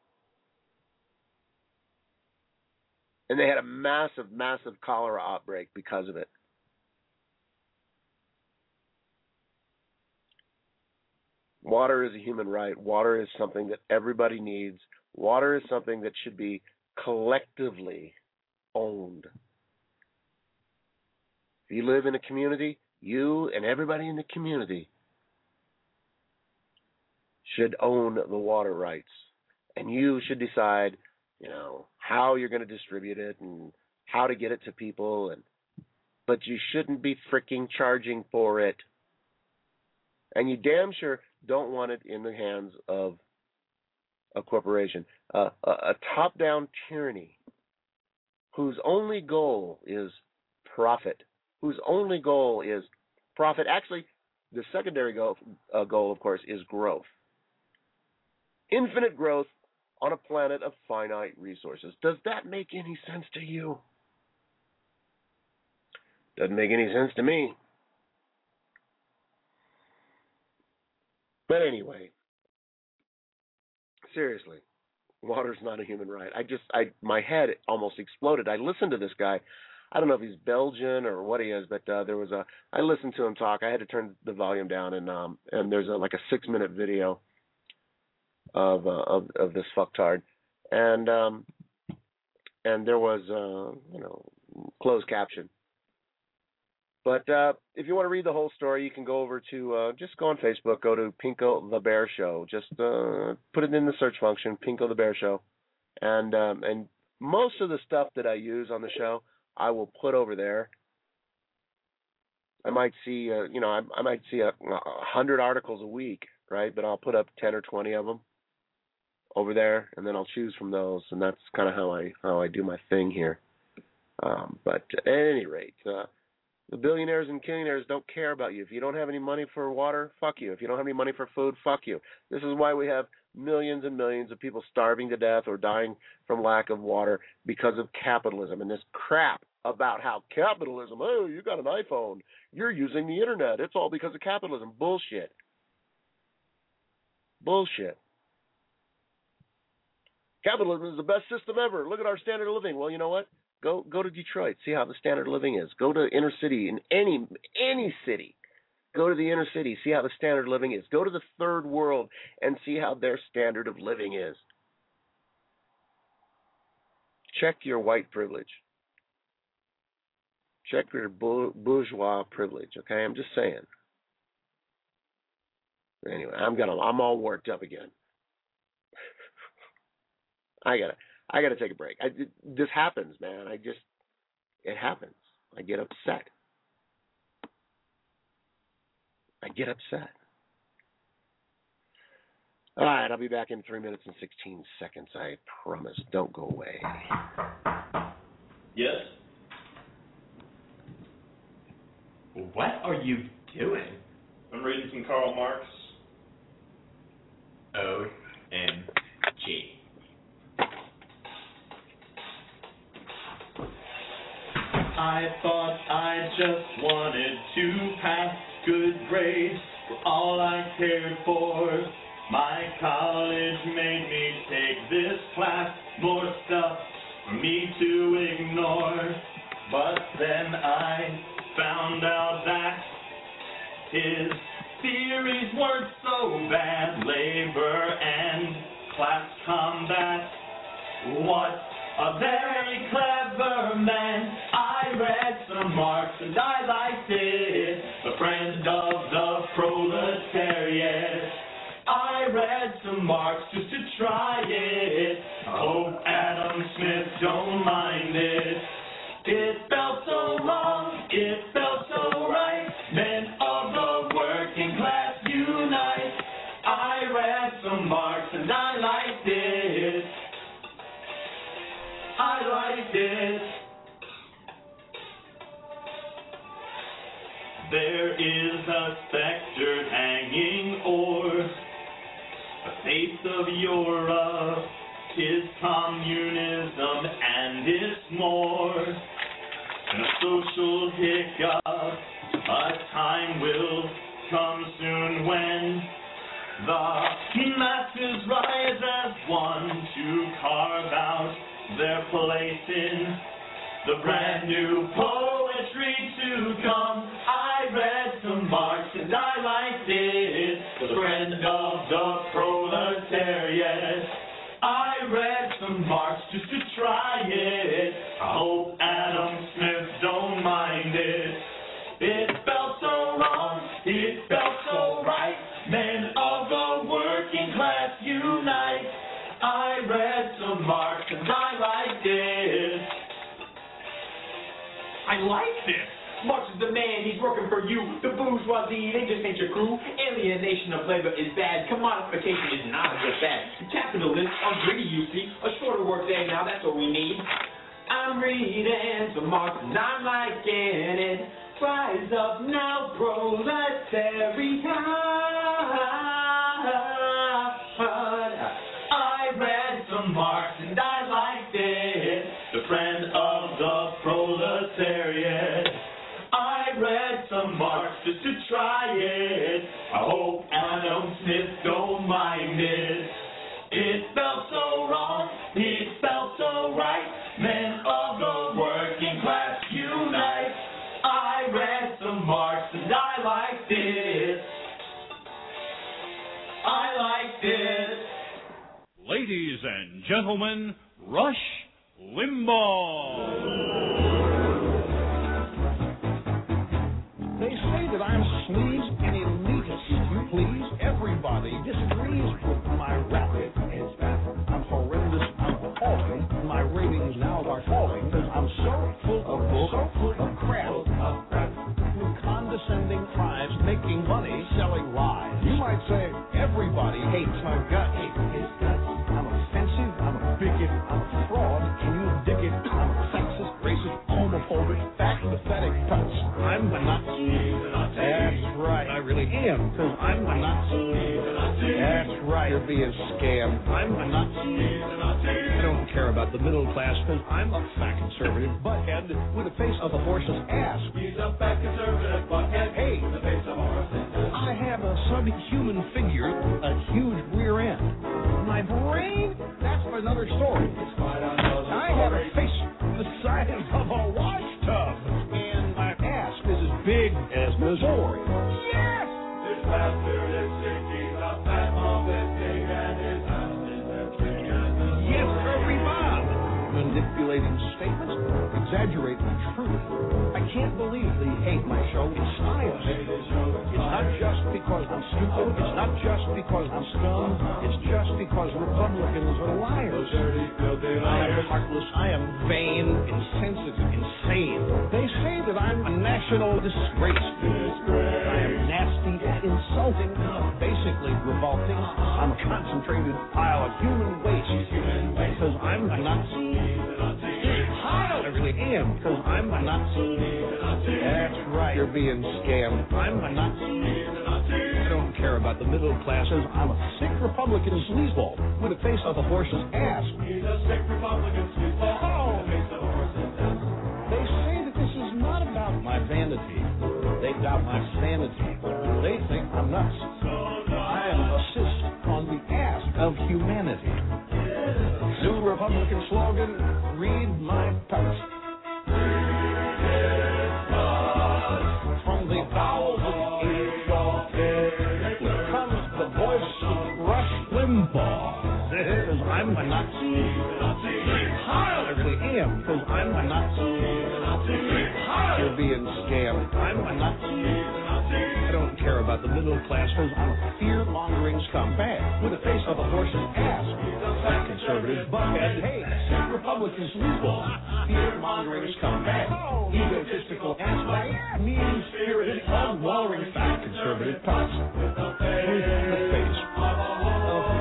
Speaker 2: And they had a massive, massive cholera outbreak because of it. Water is a human right. Water is something that everybody needs. Water is something that should be collectively owned. If you live in a community, you and everybody in the community should own the water rights. And you should decide, you know, how you're going to distribute it and how to get it to people. And but you shouldn't be freaking charging for it. And you damn sure don't want it in the hands of a corporation, uh, a, a top-down tyranny whose only goal is profit, whose only goal is profit. Actually, the secondary goal, uh, goal, of course, is growth. Infinite growth on a planet of finite resources. Does that make any sense to you? Doesn't make any sense to me. But anyway, seriously, water's not a human right. I just, I, my head almost exploded. I listened to this guy. I don't know if he's Belgian or what he is, but uh, there was a, I listened to him talk. I had to turn the volume down, and um, and there's a, like a six-minute video of, uh, of of this fucktard, and um, and there was, uh, you know, closed caption. But uh, if you want to read the whole story, you can go over to, uh, just go on Facebook, go to Pinko the Bear Show. Just uh, put it in the search function, Pinko the Bear Show. And um, and most of the stuff that I use on the show, I will put over there. I might see, uh, you know, I, I might see a, a hundred articles a week, right? But I'll put up ten or twenty of them over there, and then I'll choose from those. And that's kind of how I how I do my thing here. Um, but at any rate, uh, the billionaires and billionaires don't care about you. If you don't have any money for water, fuck you. If you don't have any money for food, fuck you. This is why we have millions and millions of people starving to death or dying from lack of water because of capitalism and this crap about how capitalism, oh, you got an iPhone, you're using the internet, it's all because of capitalism. Bullshit. Bullshit. Capitalism is the best system ever. Look at our standard of living. Well, you know what? Go go to Detroit, see how the standard of living is. Go to inner city, in any any city. Go to the inner city, see how the standard of living is. Go to the third world and see how their standard of living is. Check your white privilege. Check your bourgeois privilege, okay? I'm just saying. Anyway, I'm gonna I'm all worked up again. I gotta I got to take a break. I, this happens, man. I just, it happens. I get upset. I get upset. All right, I'll be back in three minutes and sixteen seconds. I promise. Don't go away.
Speaker 7: Yes?
Speaker 5: What are you doing?
Speaker 7: I'm reading some Karl Marx.
Speaker 5: O M G. I thought I just wanted to pass good grades were all I cared for. My college made me take this class, more stuff for me to ignore. But then I found out that his theories weren't so bad. Labor and class combat, what a very clever man. I read some Marx and I liked it. The friend of the proletariat. I read some Marx just to try it. I hope Adam Smith don't mind it. It felt so wrong, it felt so right. Men of the working class unite. I read
Speaker 8: some Marx and I liked it. I liked it. There is a specter hanging o'er the face of Europe, is communism and it's more than a social hiccup. A time will come soon when the masses rise as one to carve out their place in the brand new poetry to come. I read some Marx and I liked it, the friend of the proletariat. I read some Marx just to try it. I hope Adam Smith don't mind it. It felt so wrong, it felt so right. Men of the working class unite. I read some Marx and I liked it.
Speaker 9: I like this. Marx is the man, he's working for you. The bourgeoisie, they just ain't your crew. Alienation of labor is bad. Commodification is not a good bad. Capitalists are greedy, you see. A shorter work day now, that's what we need. I'm reading some Marx and I'm liking it. Rise up now, proletariat.
Speaker 8: I read some Marx and I liked it. The friend of the proletariat. I read some Marx just to try it. I hope Adam Smith don't mind it. It felt so wrong, it felt so right. Men of the working class unite. I read some Marx and I liked it. I liked it.
Speaker 10: Ladies and gentlemen, Rush Limbaugh.
Speaker 11: They say that I'm sleaze and elitist. You please, everybody disagrees with my rap. I'm horrendous, I'm appalling. My ratings now are falling because I'm so full of bull, so full of crap, of crap. With condescending crimes, making money, selling lies. You might say everybody hates my guts. I'm offensive, I'm a bigot, I'm a fraud. Can you dig it? I'm a sexist, racist, homophobic, fat, pathetic putz. I'm a Nazi. That's right, I really am, because I'm a Nazi. That's right, you're being scammed. I'm a Nazi. I don't care about the middle class, because I'm a fat conservative butthead with the face of a horse's ass.
Speaker 8: He's a fat conservative butthead.
Speaker 11: Hey,
Speaker 8: with the face of a horse's ass.
Speaker 11: I have a subhuman figure, a huge rear end. My brain, that's another story.
Speaker 8: It's quite another
Speaker 11: I have a face the size of a washtub, and my ass is as big as Missouri. Yes!
Speaker 8: This bastard is sticking a fat mom with big and his ass is as big as Missouri.
Speaker 11: Yes, everybody! Manipulating statements, exaggerating the truth. I can't believe they hate my show. It's science. It's not just because I'm stupid. It's not just because I'm scum. It's just because Republicans are liars. I am heartless. I am vain, insensitive, insane. They say that I'm a national disgrace. I am nasty, insulting, basically revolting. I'm a concentrated pile of human waste. Because I'm a Nazi. I really am, because I'm a Nazi. That's right, you're being scammed. I'm a Nazi. I don't care about the middle classes. I'm a sick Republican sleazeball with the face of a horse's ass.
Speaker 8: He's a sick Republican sleazeball
Speaker 11: oh.
Speaker 8: with the face of a horse's ass.
Speaker 11: They say that this is not about my vanity. They doubt my sanity. They think I'm nuts. I am a cyst on the ass of humanity. New Republican slogan, read my pulse. From the bowels of Asia comes the voice of Rush Limbaugh. Because I'm a Nazi. I really am, because I'm a Nazi. You're being scammed. I'm a Nazi. I don't care about the middle class, because I'm a fear-mongering scumbag with the face of a horse's ass. Fat conservative butthead, hey, Republican sleazeball, fear-mongering scumbag, egotistical assbag, mean-spirited, unwallering fat conservative putz with the face of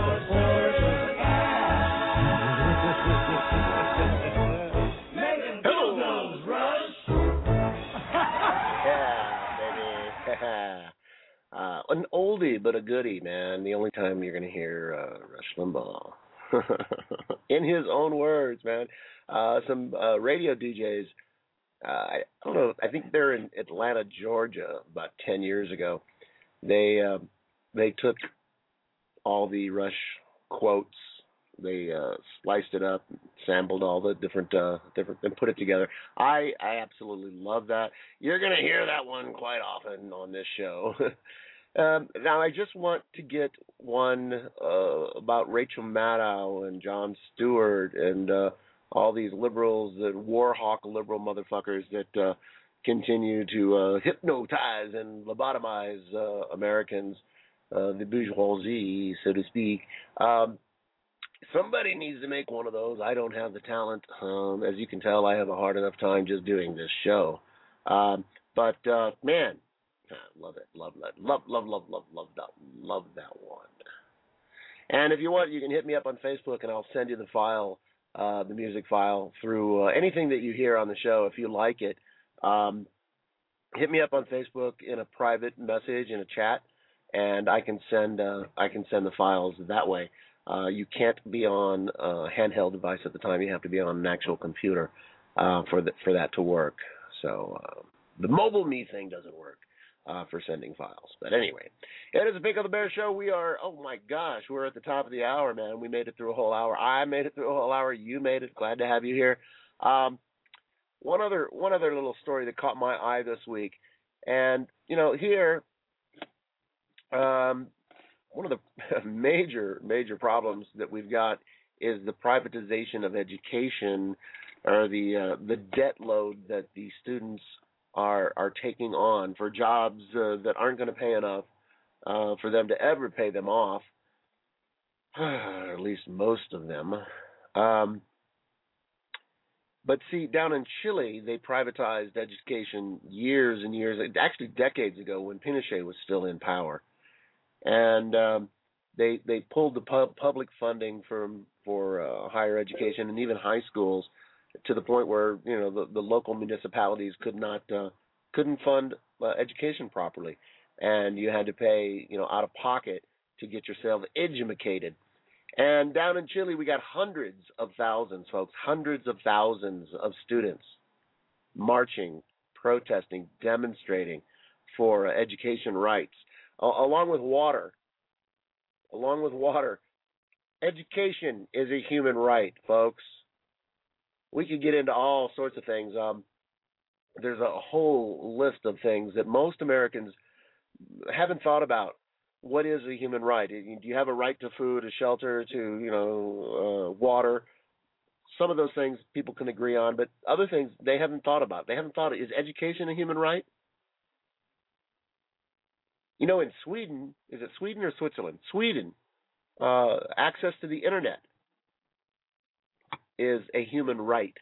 Speaker 2: but a goodie, man. The only time you're going to hear uh, Rush Limbaugh. In his own words, man. Uh, some uh, radio D Js, uh, I don't know, I think they're in Atlanta, Georgia, about ten years ago. They uh, they took all the Rush quotes, they uh, spliced it up, sampled all the different uh, different, and put it together. I I absolutely love that. You're gonna hear that one quite often on this show. um, now I just want to get one uh, about Rachel Maddow and Jon Stewart and uh, all these liberals, that war hawk liberal motherfuckers that uh, continue to uh, hypnotize and lobotomize uh, Americans, uh, the bourgeoisie, so to speak. Um, somebody needs to make one of those. I don't have the talent. Um, as you can tell, I have a hard enough time just doing this show. Um, but, uh, man, love it. Love that. Love, love, love, love, love that. Love that one. And if you want, you can hit me up on Facebook, and I'll send you the file, uh, the music file, through uh, anything that you hear on the show. If you like it, um, hit me up on Facebook in a private message, in a chat, and I can send uh, I can send the files that way. Uh, you can't be on a handheld device at the time. You have to be on an actual computer uh, for the, for that to work. So uh, the mobile me thing doesn't work uh, for sending files. But anyway, it is a Pink of the Bear show. We are, oh my gosh, we're at the top of the hour, man. We made it through a whole hour. I made it through a whole hour. You made it. Glad to have you here. Um, one other one other little story that caught my eye this week, and you know here. Um, One of the major, major problems that we've got is the privatization of education, or the uh, the debt load that the students are are taking on for jobs uh, that aren't going to pay enough uh, for them to ever pay them off, at least most of them. Um, but see, down in Chile, they privatized education years and years, actually decades ago, when Pinochet was still in power. And um, they they pulled the pub, public funding from for uh, higher education and even high schools to the point where you know the, the local municipalities could not uh, couldn't fund uh, education properly, and you had to pay you know out of pocket to get yourself educated. And down in Chile, we got hundreds of thousands, folks, hundreds of thousands of students marching, protesting, demonstrating for uh, education rights. Along with water, along with water, education is a human right, folks. We could get into all sorts of things. Um, there's a whole list of things that most Americans haven't thought about. What is a human right? Do you have a right to food, a shelter, to you know, uh, water? Some of those things people can agree on, but other things they haven't thought about. They haven't thought, is education a human right? You know, in Sweden, is it Sweden or Switzerland? Sweden, uh, access to the internet is a human right.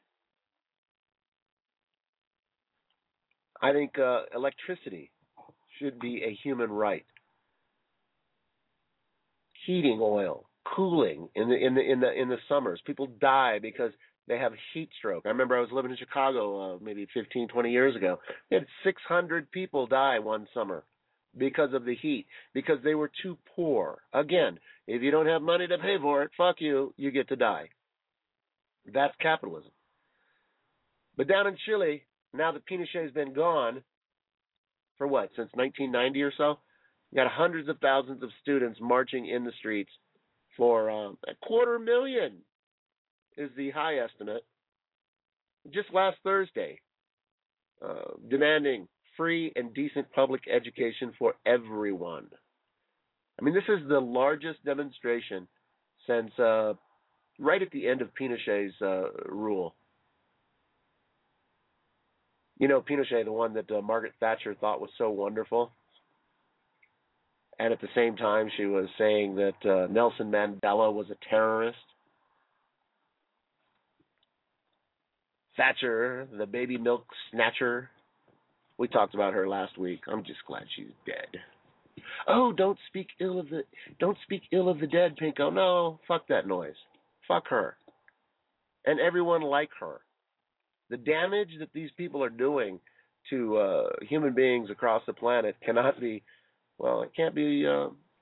Speaker 2: I think uh, electricity should be a human right. Heating oil, cooling in the in the in the in the summers. People die because they have heat stroke. I remember I was living in Chicago uh, maybe fifteen, twenty years ago. They had six hundred people die one summer because of the heat, because they were too poor. Again, if you don't have money to pay for it, fuck you, you get to die. That's capitalism. But down in Chile, now that Pinochet's been gone, for what, since nineteen ninety or so, you got hundreds of thousands of students marching in the streets for um, a quarter million is the high estimate. Just last Thursday, uh, demanding free and decent public education for everyone. I mean, this is the largest demonstration since uh, right at the end of Pinochet's uh, rule. You know, Pinochet, the one that uh, Margaret Thatcher thought was so wonderful. And at the same time, she was saying that uh, Nelson Mandela was a terrorist. Thatcher, the baby milk snatcher. We talked about her last week. I'm just glad she's dead. Oh, don't speak ill of the don't speak ill of the dead, Pinko. No, fuck that noise. Fuck her. And everyone like her. The damage that these people are doing to uh, human beings across the planet cannot be, well, it can't be uh,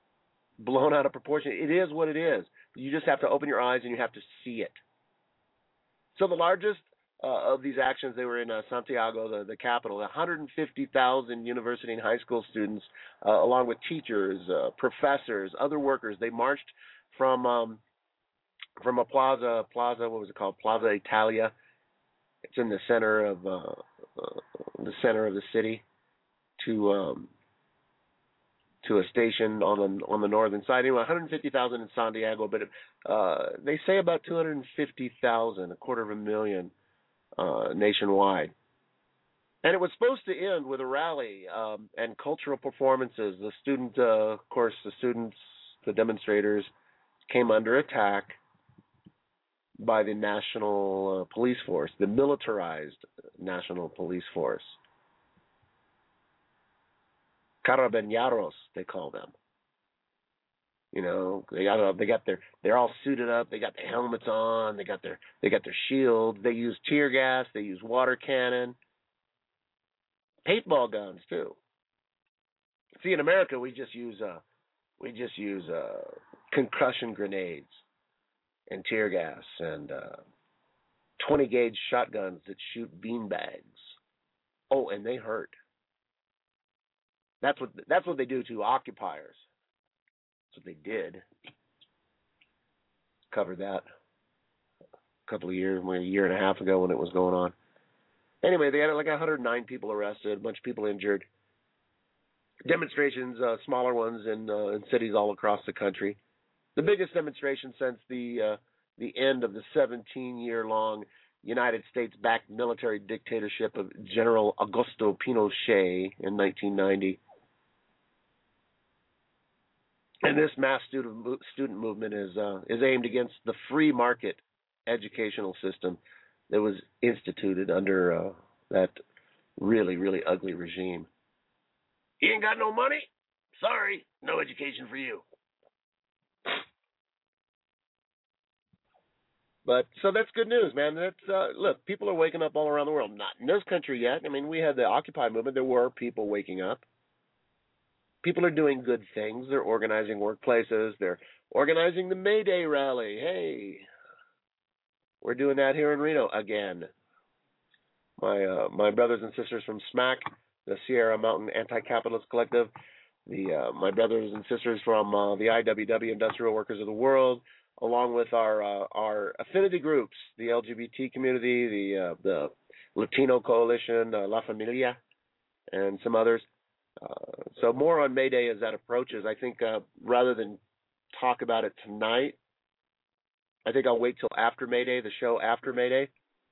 Speaker 2: blown out of proportion. It is what it is. You just have to open your eyes and you have to see it. So the largest uh, of these actions, they were in uh, Santiago, the, the capital. one hundred fifty thousand university and high school students, uh, along with teachers, uh, professors, other workers, they marched from um, from a plaza, plaza, what was it called? Plaza Italia. It's in the center of uh, uh, the center of the city to um, to a station on the on the northern side. Anyway, one hundred fifty thousand in Santiago, but uh, they say about two hundred fifty thousand, a quarter of a million uh, nationwide. And it was supposed to end with a rally um, and cultural performances. The student, uh, of course, the students, the demonstrators came under attack by the national uh, police force, the militarized national police force. Carabineros, they call them. You know, they got they got their they're all suited up. They got their helmets on. They got their they got their shields. They use tear gas. They use water cannon, paintball guns too. See, in America, we just use uh we just use uh concussion grenades and tear gas and uh, twenty gauge shotguns that shoot beanbags. Oh, and they hurt. That's what that's what they do to occupiers. That's what they did. Covered that a couple of years, a year and a half ago when it was going on. Anyway, they had like one hundred nine people arrested, a bunch of people injured. Demonstrations, uh, smaller ones in, uh, in cities all across the country. The biggest demonstration since the uh, the end of the seventeen-year-long United States-backed military dictatorship of General Augusto Pinochet in nineteen ninety. And this mass student student movement is uh, is aimed against the free market educational system that was instituted under uh, that really, really ugly regime. You ain't got no money? Sorry, no education for you. But so that's good news, man. That's uh, look, people are waking up all around the world. Not in this country yet. I mean, we had the Occupy movement. There were people waking up. People are doing good things. They're organizing workplaces. They're organizing the May Day rally. Hey, we're doing that here in Reno again. My uh, my brothers and sisters from SMAC, the Sierra Mountain Anti-Capitalist Collective, the uh, my brothers and sisters from uh, the I W W, Industrial Workers of the World, along with our uh, our affinity groups, the L G B T community, the uh, the Latino Coalition, uh, La Familia, and some others. Uh, so more on May Day as that approaches. I think uh, rather than talk about it tonight, I think I'll wait till after May Day, the show after May Day,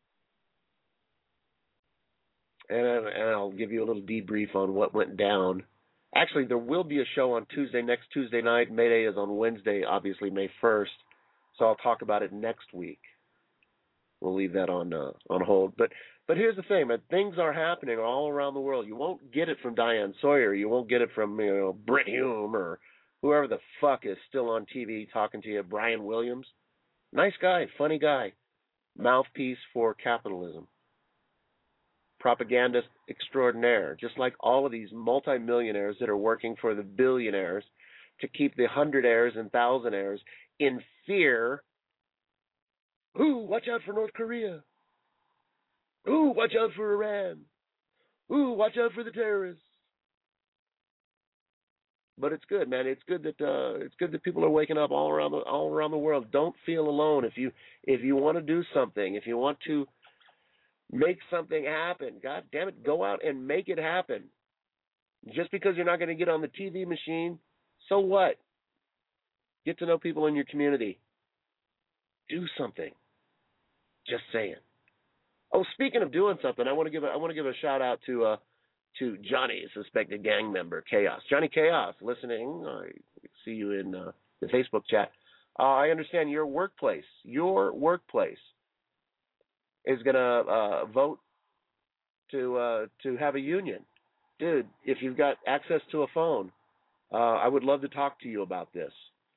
Speaker 2: and, and I'll give you a little debrief on what went down. Actually, there will be a show on Tuesday, next Tuesday night. May Day is on Wednesday, obviously May first. So I'll talk about it next week. We'll leave that on uh, on hold. But but here's the thing, man. Things are happening all around the world. You won't get it from Diane Sawyer. You won't get it from you know Brit Hume or whoever the fuck is still on T V talking to you. Brian Williams, nice guy, funny guy, mouthpiece for capitalism, propagandist extraordinaire. Just like all of these multimillionaires that are working for the billionaires to keep the hundredaires and thousandaires in fear. Ooh, watch out for North Korea. Ooh, watch out for Iran. Ooh, watch out for the terrorists. But it's good, man. It's good that uh, it's good that people are waking up all around the all around the world. Don't feel alone. If you if you want to do something, if you want to make something happen, God damn it, go out and make it happen. Just because you're not going to get on the T V machine, so what? Get to know people in your community. Do something. Just saying. Oh, speaking of doing something, I want to give a, I want to give a shout out to uh, to Johnny, suspected gang member Chaos. Johnny Chaos, listening. I see you in uh, the Facebook chat. Uh, I understand your workplace, your workplace is going to uh, vote to uh, to have a union. Dude, if you've got access to a phone, uh, I would love to talk to you about this.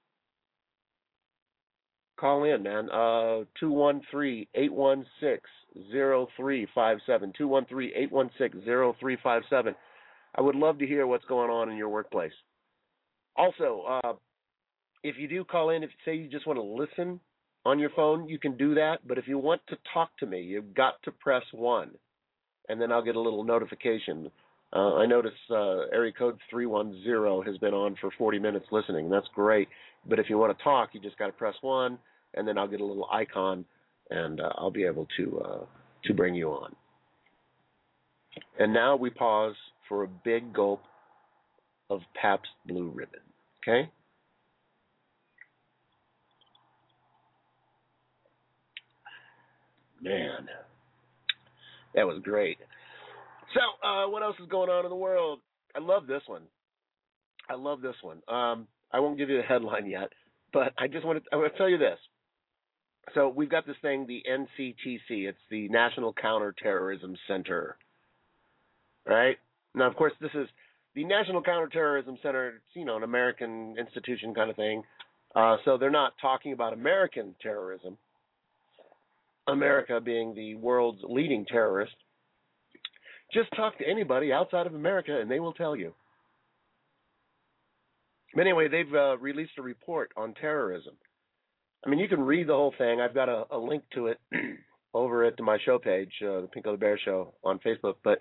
Speaker 2: Call in, man. Uh, two one three, eight one six, zero three five seven. two one three, eight one six, zero three five seven. I would love to hear what's going on in your workplace. Also, uh, if you do call in, if say you just want to listen on your phone, you can do that. But if you want to talk to me, you've got to press one, and then I'll get a little notification. Uh, I notice uh, area code three one zero has been on for forty minutes listening. That's great. But if you want to talk, you just got to press one, and then I'll get a little icon, and uh, I'll be able to uh, to bring you on. And now we pause for a big gulp of Pabst Blue Ribbon. Okay? Man, that was great. So, uh, what else is going on in the world? I love this one. I love this one. Um, I won't give you the headline yet, but I just want to, I want to tell you this. So, we've got this thing, the N C T C. It's the National Counterterrorism Center. Right? Now, of course, this is the National Counterterrorism Center. It's, you know, an American institution kind of thing. Uh, so, they're not talking about American terrorism. America being the world's leading terrorist. Just talk to anybody outside of America and they will tell you. But anyway, they've uh, released a report on terrorism. I mean, you can read the whole thing. I've got a, a link to it over at my show page, uh, the Pinko the Bear Show on Facebook. But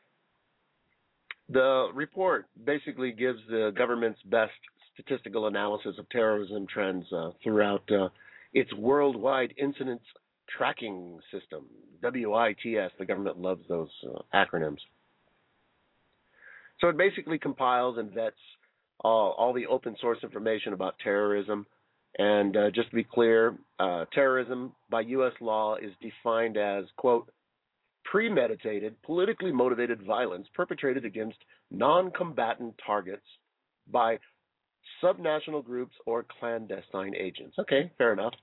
Speaker 2: the report basically gives the government's best statistical analysis of terrorism trends uh, throughout uh, its worldwide incidents tracking system, W I T S. The government loves those uh, acronyms. So it basically compiles and vets all, all the open source information about terrorism. And uh, just to be clear, uh, terrorism by U S law is defined as, quote, premeditated, politically motivated violence perpetrated against non-combatant targets by subnational groups or clandestine agents. Okay, fair enough.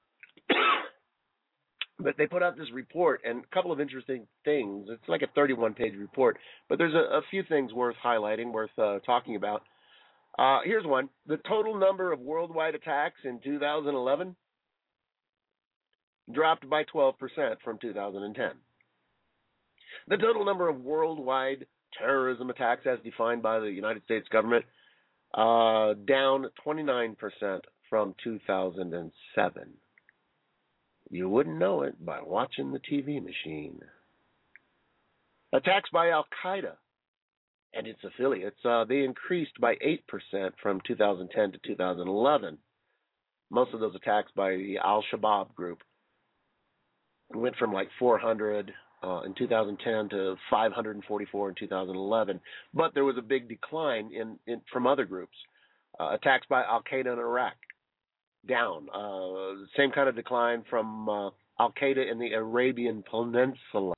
Speaker 2: But they put out this report, and a couple of interesting things. It's like a thirty-one page report, but there's a, a few things worth highlighting, worth uh, talking about. Uh, here's one. The total number of worldwide attacks in two thousand eleven dropped by twelve percent from two thousand ten. The total number of worldwide terrorism attacks as defined by the United States government, uh, down twenty-nine percent from two thousand seven. You wouldn't know it by watching the T V machine. Attacks by Al-Qaeda and its affiliates, uh, they increased by eight percent from two thousand ten to two thousand eleven. Most of those attacks by the Al-Shabaab group went from like four hundred uh, in two thousand ten to five hundred forty-four in two thousand eleven. But there was a big decline in, in from other groups. Uh, attacks by Al-Qaeda in Iraq, down. Uh, same kind of decline from uh, Al-Qaeda in the Arabian Peninsula.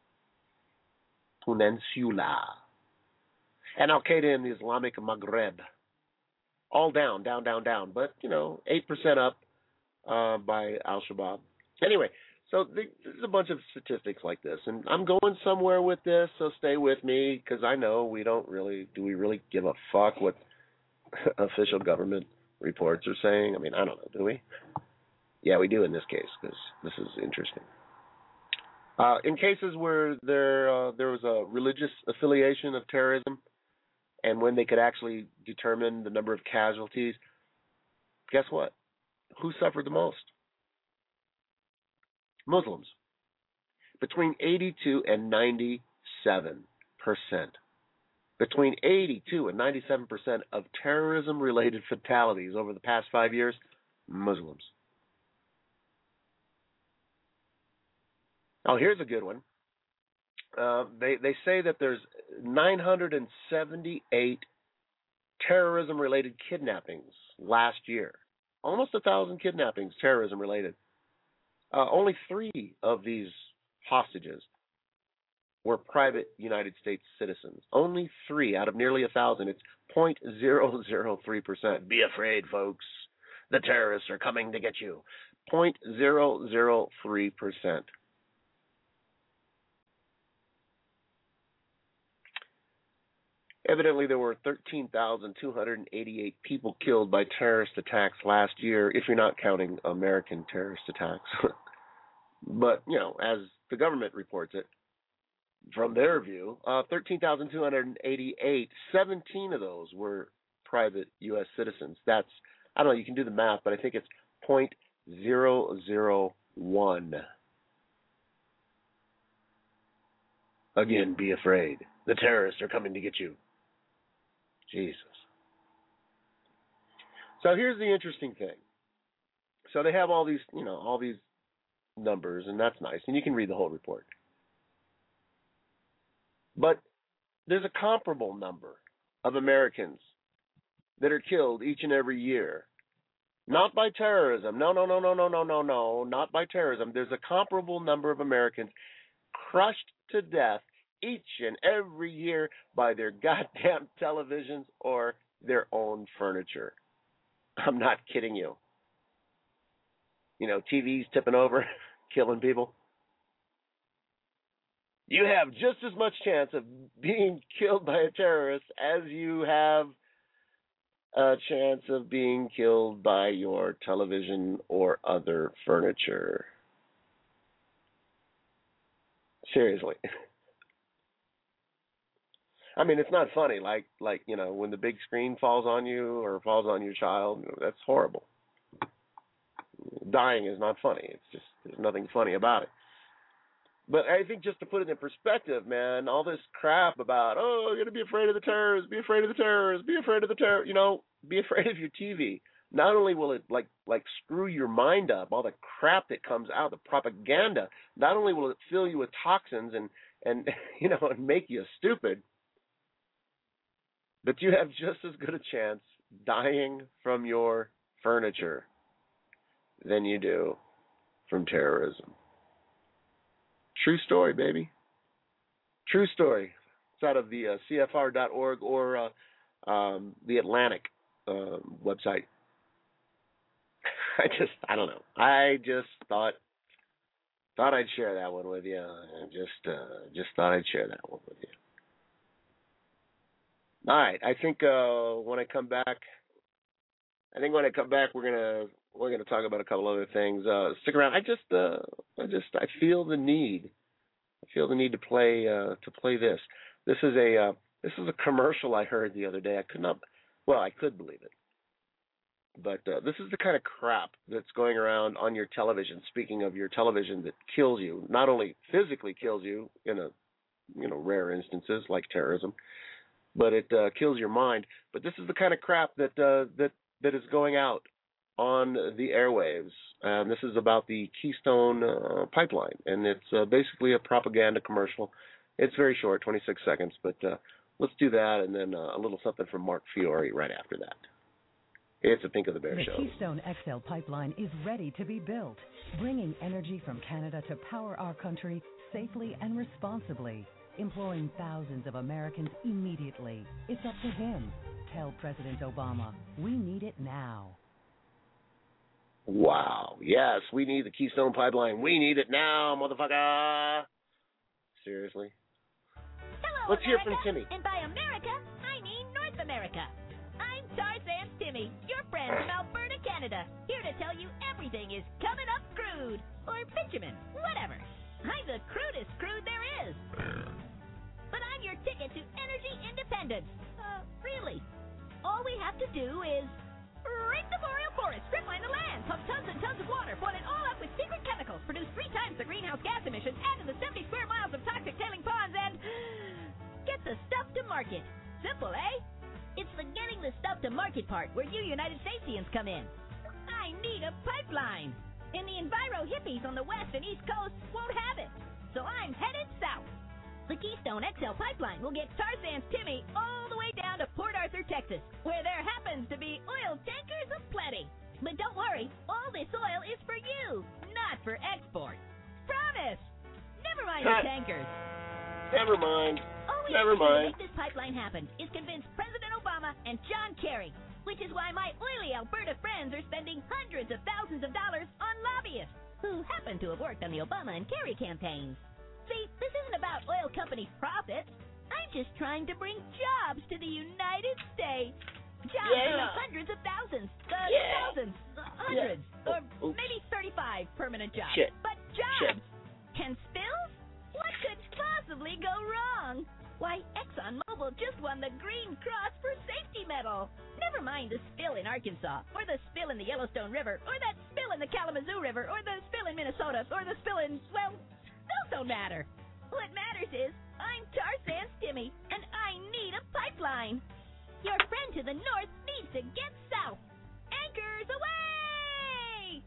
Speaker 2: Peninsula. And Al-Qaeda in the Islamic Maghreb. All down, down, down, down. But, you know, eight percent up uh, by Al-Shabaab. Anyway, so there's a bunch of statistics like this. And I'm going somewhere with this, so stay with me, because I know we don't really, do we really give a fuck what official government reports are saying? I mean, I don't know, do we? Yeah, we do in this case, because this is interesting. Uh, in cases where there uh, there was a religious affiliation of terrorism, and when they could actually determine the number of casualties, guess what? Who suffered the most? Muslims. Between eighty-two and ninety-seven percent. Between eighty-two and ninety-seven percent of terrorism-related fatalities over the past five years, Muslims. Oh, here's a good one. Uh, they they say that there's nine hundred seventy-eight terrorism-related kidnappings last year. Almost a thousand kidnappings, terrorism-related. Uh, only three of these hostages were private United States citizens. Only three out of nearly a thousand. It's zero point zero zero three percent. Be afraid, folks. The terrorists are coming to get you. zero point zero zero three percent. Evidently, there were thirteen thousand two hundred eighty-eight people killed by terrorist attacks last year, if you're not counting American terrorist attacks. But, you know, as the government reports it, from their view, uh, thirteen thousand two hundred eighty-eight, seventeen of those were private U S citizens. That's I don't know, you can do the math, but I think it's zero point zero zero one. Again, be afraid. The terrorists are coming to get you. Jesus. So here's the interesting thing. So they have all these, you know, all these numbers, and that's nice, and you can read the whole report. But there's a comparable number of Americans that are killed each and every year. Not by terrorism. No, no, no, no, no, no, no, no. Not by terrorism. There's a comparable number of Americans crushed to death each and every year by their goddamn televisions or their own furniture. I'm not kidding you. You know, T Vs tipping over, killing people. You have just as much chance of being killed by a terrorist as you have a chance of being killed by your television or other furniture. Seriously. I mean, it's not funny. Like, like you know, when the big screen falls on you or falls on your child, that's horrible. Dying is not funny. It's just, there's nothing funny about it. But I think just to put it in perspective, man, all this crap about, oh, you're going to be afraid of the terrorists, be afraid of the terrorists, be afraid of the terror, you know, be afraid of your T V. Not only will it, like, like screw your mind up, all the crap that comes out, the propaganda, not only will it fill you with toxins and, and you know, and make you stupid, but you have just as good a chance dying from your furniture than you do from terrorism. True story, baby. True story. It's out of the uh, C F R dot org or uh, um, the Atlantic uh, website. I just, I don't know. I just thought, thought I'd share that one with you. I just, uh, just thought I'd share that one with you. All right. I think uh, when I come back, I think when I come back, we're gonna we're gonna talk about a couple other things. Uh, stick around. I just, uh, I just, I feel the need. I feel the need to play uh, to play this. This is a uh, this is a commercial I heard the other day. I could not, well, I could believe it, but uh, this is the kind of crap that's going around on your television. Speaking of your television, that kills you, not only physically kills you in a, you know, rare instances like terrorism, but it uh, kills your mind. But this is the kind of crap that uh, that that is going out on the airwaves. Um, this is about the Keystone uh, Pipeline, and it's uh, basically a propaganda commercial. It's very short, twenty-six seconds, but uh, let's do that, and then uh, a little something from Mark Fiore right after that. It's a Pink of the Bear
Speaker 12: the
Speaker 2: show.
Speaker 12: The Keystone X L Pipeline is ready to be built, bringing energy from Canada to power our country safely and responsibly, employing thousands of Americans immediately. It's up to him. Tell President Obama, we need it now.
Speaker 2: Wow. Yes, we need the Keystone Pipeline. We need it now, motherfucker. Seriously?
Speaker 1: Hello,
Speaker 2: Let's
Speaker 1: America.
Speaker 2: hear from Timmy.
Speaker 1: And by America, I mean North America. I'm Tarzan Timmy, your friend from Alberta, Canada, here to tell you everything is coming up crude, or bitumen, whatever. I'm the crudest crude there is. But I'm your ticket to energy independence. Uh, really. All we have to do is rape the boreal forest, stripline the land, pump tons and tons of water, boil it all up with secret chemicals, produce three times the greenhouse gas emissions, add to the seventy square miles of toxic tailing ponds, and get the stuff to market. Simple, eh? It's the getting the stuff to market part where you United Statesians come in. I need a pipeline. And the enviro hippies on the west and east coast won't have it. So I'm headed south. The Keystone X L Pipeline will get Tarzan's Timmy all the way down to Port Arthur, Texas, where there happens to be oil tankers aplenty. But don't worry, all this oil is for you, not for export. Promise! Never mind the tankers.
Speaker 2: Never mind.
Speaker 1: All we
Speaker 2: Never
Speaker 1: have to do
Speaker 2: mind.
Speaker 1: to make this pipeline happen is convince President Obama and John Kerry, which is why my oily Alberta friends are spending hundreds of thousands of dollars on lobbyists who happen to have worked on the Obama and Kerry campaigns. See, this isn't about oil companies' profits. I'm just trying to bring jobs to the United States. Jobs
Speaker 2: Yeah.
Speaker 1: for hundreds of thousands, uh,
Speaker 2: Yeah.
Speaker 1: thousands, uh, hundreds,
Speaker 2: Yeah.
Speaker 1: or
Speaker 2: Oops.
Speaker 1: maybe thirty-five permanent jobs.
Speaker 2: Shit.
Speaker 1: But jobs.
Speaker 2: Shit.
Speaker 1: Can spills? What could possibly go wrong? Why, ExxonMobil just won the Green Cross for Safety Medal.
Speaker 13: settle. Never mind the spill in Arkansas, or the spill in the Yellowstone River, or that spill in the Kalamazoo River, or the spill in Minnesota, or the spill in, well, those don't matter. What matters is I'm Tarzan Stimmy, and I need a pipeline. Your friend to the north needs to get south. Anchors away!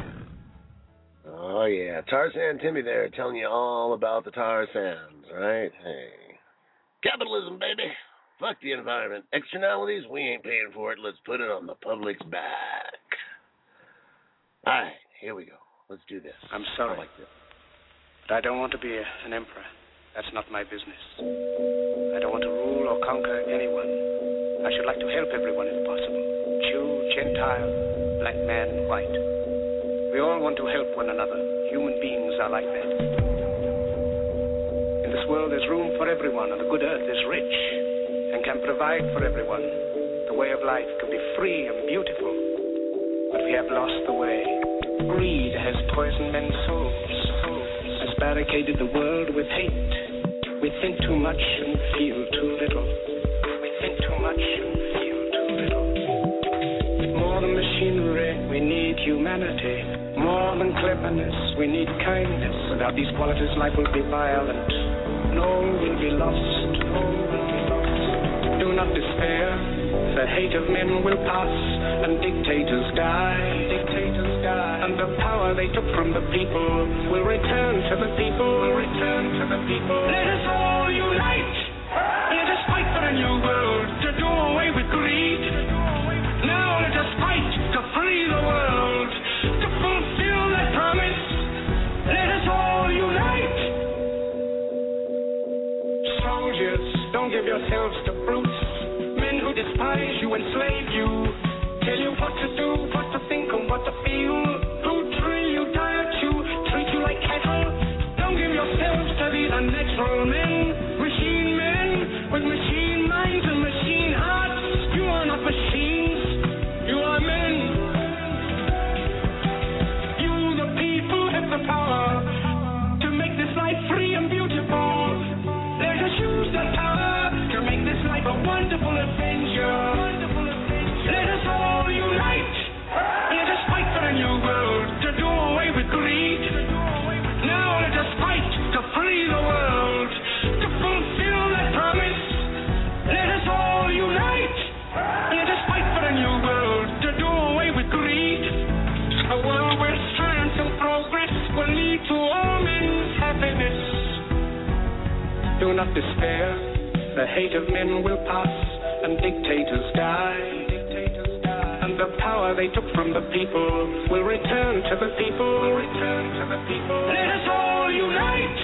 Speaker 2: Oh, yeah. Tarzan Timmy there telling you all about the tar sands, right? Hey. Capitalism, baby. Fuck the environment. Externalities, we ain't paying for it. Let's put it on the public's back. All right, here we go. Let's do this.
Speaker 14: I'm sorry.
Speaker 2: I like this.
Speaker 14: But I don't want to be a, an emperor. That's not my business. I don't want to rule or conquer anyone. I should like to help everyone if possible. Jew, Gentile, black man, white. We all want to help one another. Human beings are like that. In this world, there's room for everyone, and the good earth is rich and can provide for everyone. The way of life can be free and beautiful, but we have lost the way. Greed has poisoned men's souls, has barricaded the world with hate. We think too much and feel too little. We think too much and feel too little. More than machinery, we need humanity. More than cleverness, we need kindness. Without these qualities, life will be violent. All will be lost, all will be lost. Do not despair, the hate of men will pass, and dictators die, dictators die. And the power they took from the people will return to the people, will return to the people. Let us all unite, let us fight for a new world, to do away with greed. Now let us fight to free the world, to fulfill that promise. Let us all unite. Soldiers, don't give yourselves to brutes, men who despise you, enslave you, tell you what to do, what to think, and what to feel, who drill you, diet you, treat you like cattle. Don't give yourselves to these unnatural men, machine men with machine minds and machine hearts. You are not machines, you are men. You, the people, have the power to make this life free and beautiful. Let us use that power to make this life a wonderful adventure. Let us all unite. Let us fight for a new world, to do away with greed. Now let us fight to free the world, to fulfill that promise. Let us all unite. Let us fight for a new world, to do away with greed. A world where strength and progress will lead to all men's happiness. Do not despair, the hate of men will pass, and dictators die, dictators die. And the power they took from the people will return to the people, will return to the people. Let us all unite.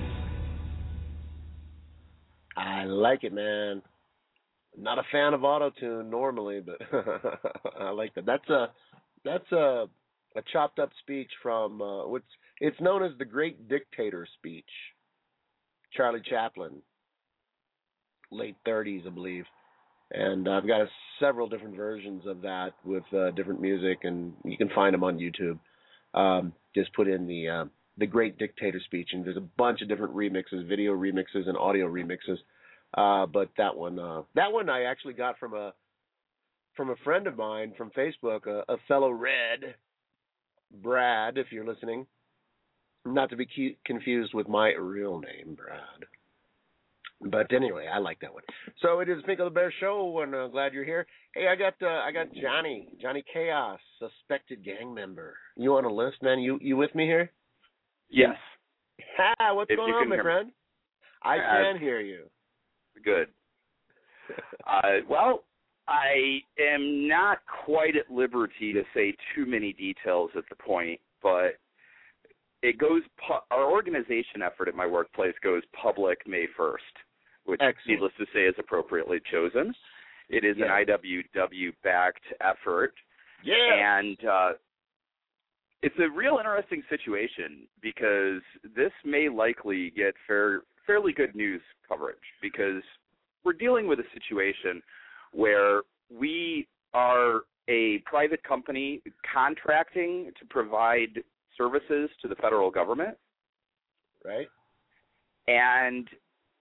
Speaker 2: I like it, man. Not a fan of auto-tune normally, but I like that. That's a that's a a chopped up speech from uh, what's it's known as the Great Dictator speech. Charlie Chaplin, late thirties, I believe, and I've got a, several different versions of that with uh, different music, and you can find them on YouTube. Um, just put in the uh, the Great Dictator speech, and there's a bunch of different remixes, video remixes, and audio remixes. Uh, but that one, uh, that one I actually got from a from a friend of mine from Facebook, a, a fellow Red, Brad, if you're listening. Not to be cu- confused with my real name, Brad. But anyway, I like that one. So it is Pinko the Bear Show, and I'm glad you're here. Hey, I got uh, I got Johnny, Johnny Chaos, suspected gang member. You on a list, man? You you with me here?
Speaker 15: Yes.
Speaker 2: Ha! What's
Speaker 15: If
Speaker 2: going
Speaker 15: you
Speaker 2: on,
Speaker 15: can
Speaker 2: my
Speaker 15: hear
Speaker 2: friend?
Speaker 15: me.
Speaker 2: I
Speaker 15: Uh,
Speaker 2: can hear you.
Speaker 15: Good. uh, well, I am not quite at liberty to say too many details at the point, but it goes. Pu- our organization effort at my workplace goes public May first, which,
Speaker 2: Excellent.
Speaker 15: needless to say, is appropriately chosen. It is
Speaker 2: Yeah.
Speaker 15: an I W W-backed effort,
Speaker 2: Yeah.
Speaker 15: and uh, it's a real interesting situation because this may likely get fair, fairly good news coverage because we're dealing with a situation where we are a private company contracting to provide services to the federal government.
Speaker 2: Right.
Speaker 15: And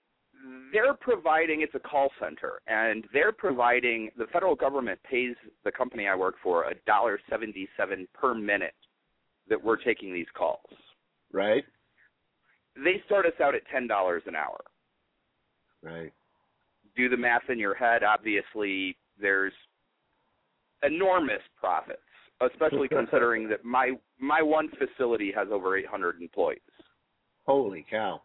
Speaker 15: they're providing, it's a call center, and they're providing, the federal government pays the company I work for one dollar seventy-seven per minute that we're taking these calls.
Speaker 2: Right.
Speaker 15: They start us out at ten dollars an hour.
Speaker 2: Right.
Speaker 15: Do the math in your head. Obviously, there's enormous profits, especially considering that my my one facility has over eight hundred employees.
Speaker 2: Holy cow.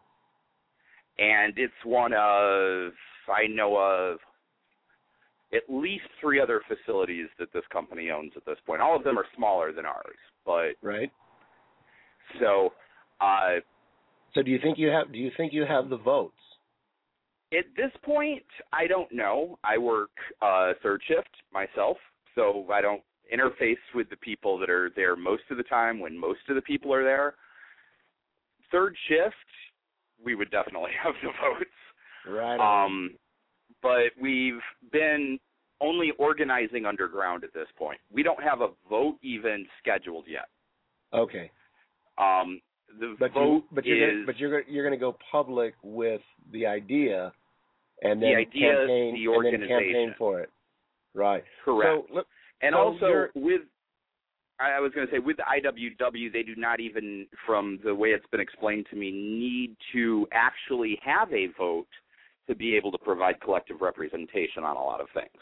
Speaker 15: And it's one of, I know of, at least three other facilities that this company owns at this point. All of them are smaller than ours, but
Speaker 2: right.
Speaker 15: So, uh,
Speaker 2: so do you think you have? Do you think you have the votes?
Speaker 15: At this point, I don't know. I work uh, third shift myself, so I don't interface with the people that are there most of the time when most of the people are there. Third shift, we would definitely have the votes.
Speaker 2: Right.
Speaker 15: Um, but we've been only organizing underground at this point. We don't have a vote even scheduled yet.
Speaker 2: Okay.
Speaker 15: Um, the
Speaker 2: but
Speaker 15: vote
Speaker 2: you, but you're
Speaker 15: is
Speaker 2: gonna, but you're you're going to go public with the idea, and then
Speaker 15: the idea,
Speaker 2: campaign,
Speaker 15: the organization,
Speaker 2: and then campaign for it. Right.
Speaker 15: Correct.
Speaker 2: So, look,
Speaker 15: and
Speaker 2: so
Speaker 15: also with, I was going to say, with the I W W, they do not even, from the way it's been explained to me, need to actually have a vote to be able to provide collective representation on a lot of things.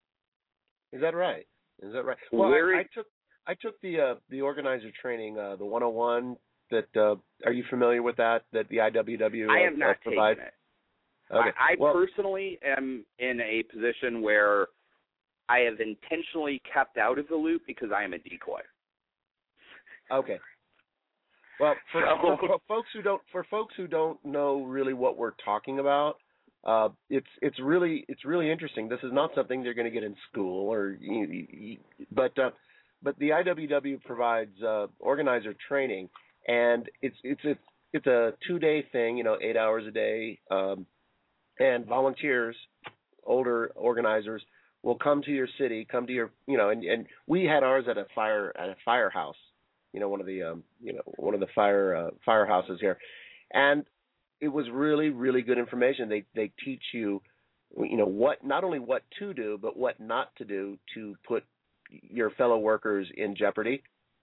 Speaker 2: Is that right? Is that right? Well,
Speaker 15: Where
Speaker 2: I, I took I took the uh, the organizer training, uh, the one oh one. That uh, are you familiar with that? That the I W W uh,
Speaker 15: I have not
Speaker 2: uh, provides?
Speaker 15: taken it.
Speaker 2: Okay.
Speaker 15: I, I
Speaker 2: well,
Speaker 15: personally am in a position where I have intentionally kept out of the loop because I am a decoy.
Speaker 2: Okay. Well, for,
Speaker 15: so,
Speaker 2: for, for folks who don't for folks who don't know really what we're talking about, uh, it's it's really it's really interesting. This is not something they're going to get in school, or you, you, but uh, but the I W W provides uh, organizer training, and it's it's a it's a two day thing. You know, eight hours a day, um, and volunteers, older organizers, will come to your city, come to your, you know, and, and we had ours at a fire at a firehouse, you know, one of the, um, you know, one of the fire uh, firehouses here, and it was really, really good information. They they teach you, you know, what not only what to do, but what not to do to put your fellow workers in jeopardy,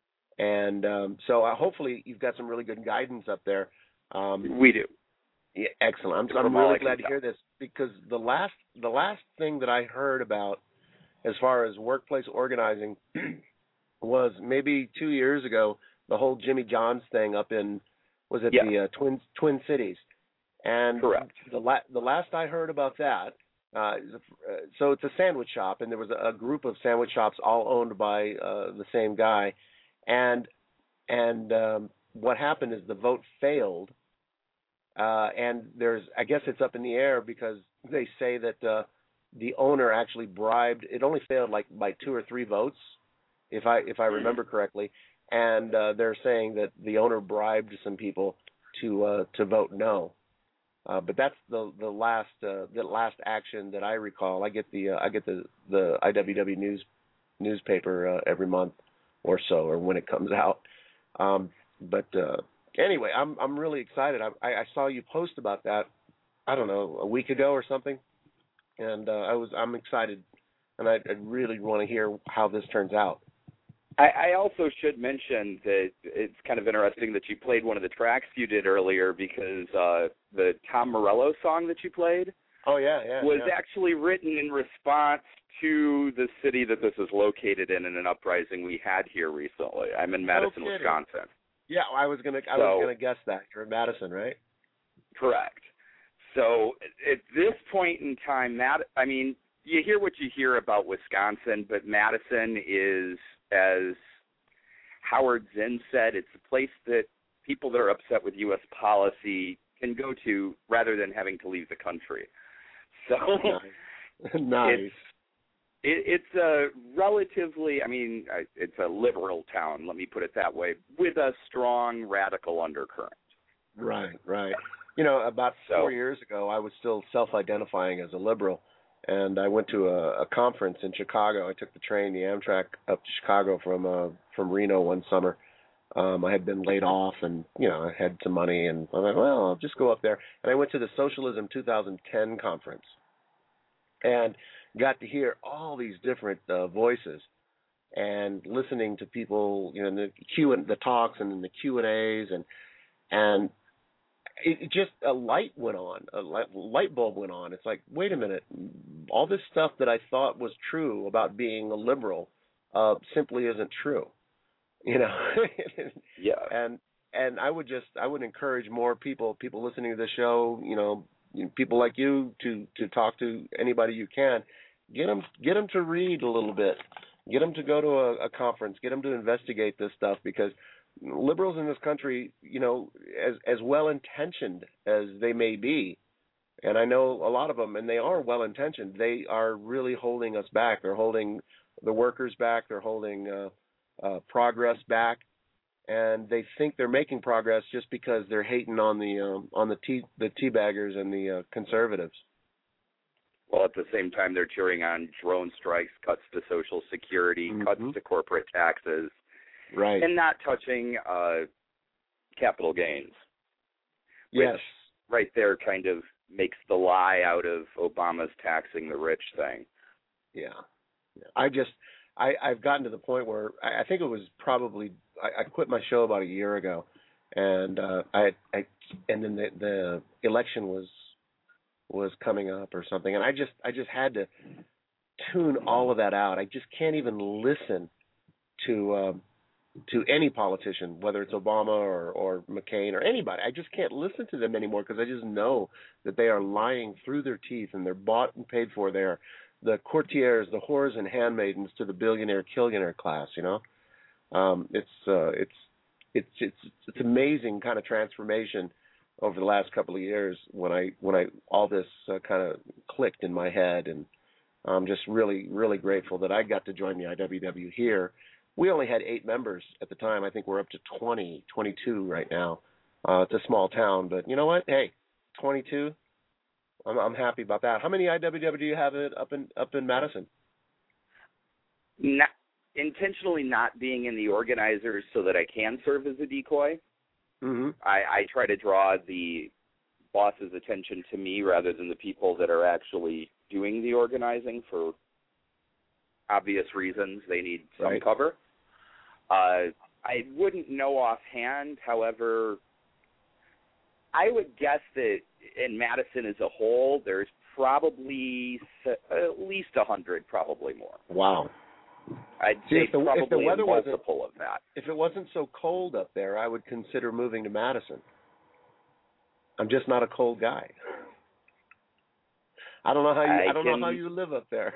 Speaker 2: and um, so uh, hopefully you've got some really good guidance up there. Um,
Speaker 15: we do.
Speaker 2: Yeah, excellent. I'm, I'm really glad to hear this, because the last the last thing that I heard about as far as workplace organizing was maybe two years ago, the whole Jimmy John's thing up in, was it
Speaker 15: yeah.
Speaker 2: the uh, Twin Twin Cities? And
Speaker 15: correct.
Speaker 2: The la- the last I heard about that, uh, so it's a sandwich shop, and there was a, a group of sandwich shops all owned by uh, the same guy, and and um, what happened is the vote failed. Uh, and there's, I guess it's up in the air because they say that uh, the owner actually bribed. It only failed like by two or three votes, if I if I remember correctly. And uh, they're saying that the owner bribed some people to uh, to vote no. Uh, but that's the the last uh, the last action that I recall. I get the uh, I get the the I W W news newspaper uh, every month or so, or when it comes out. Um, but uh, Anyway, I'm I'm really excited. I, I saw you post about that, I don't know, a week ago or something, and uh, I was I'm excited, and I, I really want to hear how this turns out.
Speaker 15: I, I also should mention that it's kind of interesting that you played one of the tracks you did earlier, because uh, the Tom Morello song that you played
Speaker 2: oh yeah yeah
Speaker 15: was
Speaker 2: yeah.
Speaker 15: actually written in response to the city that this is located in, in an uprising we had here recently. I'm in Madison,
Speaker 2: no
Speaker 15: Wisconsin.
Speaker 2: Yeah, I was gonna I
Speaker 15: so,
Speaker 2: was gonna guess that you're in Madison, right?
Speaker 15: Correct. So at this point in time, Mad- I mean, you hear what you hear about Wisconsin, but Madison is, as Howard Zinn said, it's a place that people that are upset with U S policy can go to rather than having to leave the country. So
Speaker 2: nice. nice.
Speaker 15: It's, It, it's a relatively, I mean, it's a liberal town, let me put it that way, with a strong radical undercurrent.
Speaker 2: Right, right. You know, about
Speaker 15: so,
Speaker 2: four years ago, I was still self-identifying as a liberal, and I went to a, a conference in Chicago. I took the train, the Amtrak, up to Chicago from uh, from Reno one summer, Um, I had been laid off, and you know, I had some money, and I thought, well, I'll just go up there. And I went to the Socialism two thousand ten conference, and got to hear all these different uh, voices, and listening to people, you know, in the Q and the talks and in the Q and A's, and and it, it just a light went on, a light, light bulb went on. It's like, wait a minute, all this stuff that I thought was true about being a liberal uh, simply isn't true. You know,
Speaker 15: yeah,
Speaker 2: and and I would just I would encourage more people people listening to the show, you know, people like you to to talk to anybody you can, get them get them to read a little bit, get them to go to a, a conference, get them to investigate this stuff, because liberals in this country, you know, as as well intentioned as they may be, and I know a lot of them, and they are well intentioned, they are really holding us back. They're holding the workers back. They're holding uh, Uh, progress back, and they think they're making progress just because they're hating on the um, on the tea the teabaggers and the uh, conservatives.
Speaker 15: Well, at the same time, they're cheering on drone strikes, cuts to Social Security, mm-hmm. cuts to corporate taxes,
Speaker 2: right,
Speaker 15: and not touching uh, capital gains.
Speaker 2: Yes,
Speaker 15: which right there kind of makes the lie out of Obama's taxing the rich thing.
Speaker 2: Yeah, I just. I, I've gotten to the point where I, I think it was probably I, I quit my show about a year ago, and uh, I, I and then the, the election was was coming up or something, and I just I just had to tune all of that out. I just can't even listen to um, to any politician, whether it's Obama or, or McCain or anybody. I just can't listen to them anymore, because I just know that they are lying through their teeth, and they're bought and paid for. They're the courtiers, the whores and handmaidens to the billionaire, killionaire class. You know, um, it's uh, it's it's it's it's amazing kind of transformation over the last couple of years when I when I all this uh, kind of clicked in my head, and I'm just really really grateful that I got to join the I W W here. We only had eight members at the time. I think we're up to twenty, twenty-two right now. Uh, it's a small town, but you know what? Hey, twenty-two. I'm, I'm happy about that. How many I W W do you have it up in up in Madison?
Speaker 15: Not, intentionally not being in the organizers so that I can serve as a decoy.
Speaker 2: Mm-hmm.
Speaker 15: I, I try to draw the boss's attention to me rather than the people that are actually doing the organizing for obvious reasons. They need some
Speaker 2: right.
Speaker 15: cover. Uh, I wouldn't know offhand. However, I would guess that in Madison as a whole, there's probably at least a hundred, probably more.
Speaker 2: Wow.
Speaker 15: I'd
Speaker 2: See,
Speaker 15: say
Speaker 2: if the,
Speaker 15: probably
Speaker 2: if the weather
Speaker 15: a multiple
Speaker 2: wasn't,
Speaker 15: of that.
Speaker 2: If it wasn't so cold up there, I would consider moving to Madison. I'm just not a cold guy. I don't know how you. I, I don't
Speaker 15: can...
Speaker 2: know how you live up there.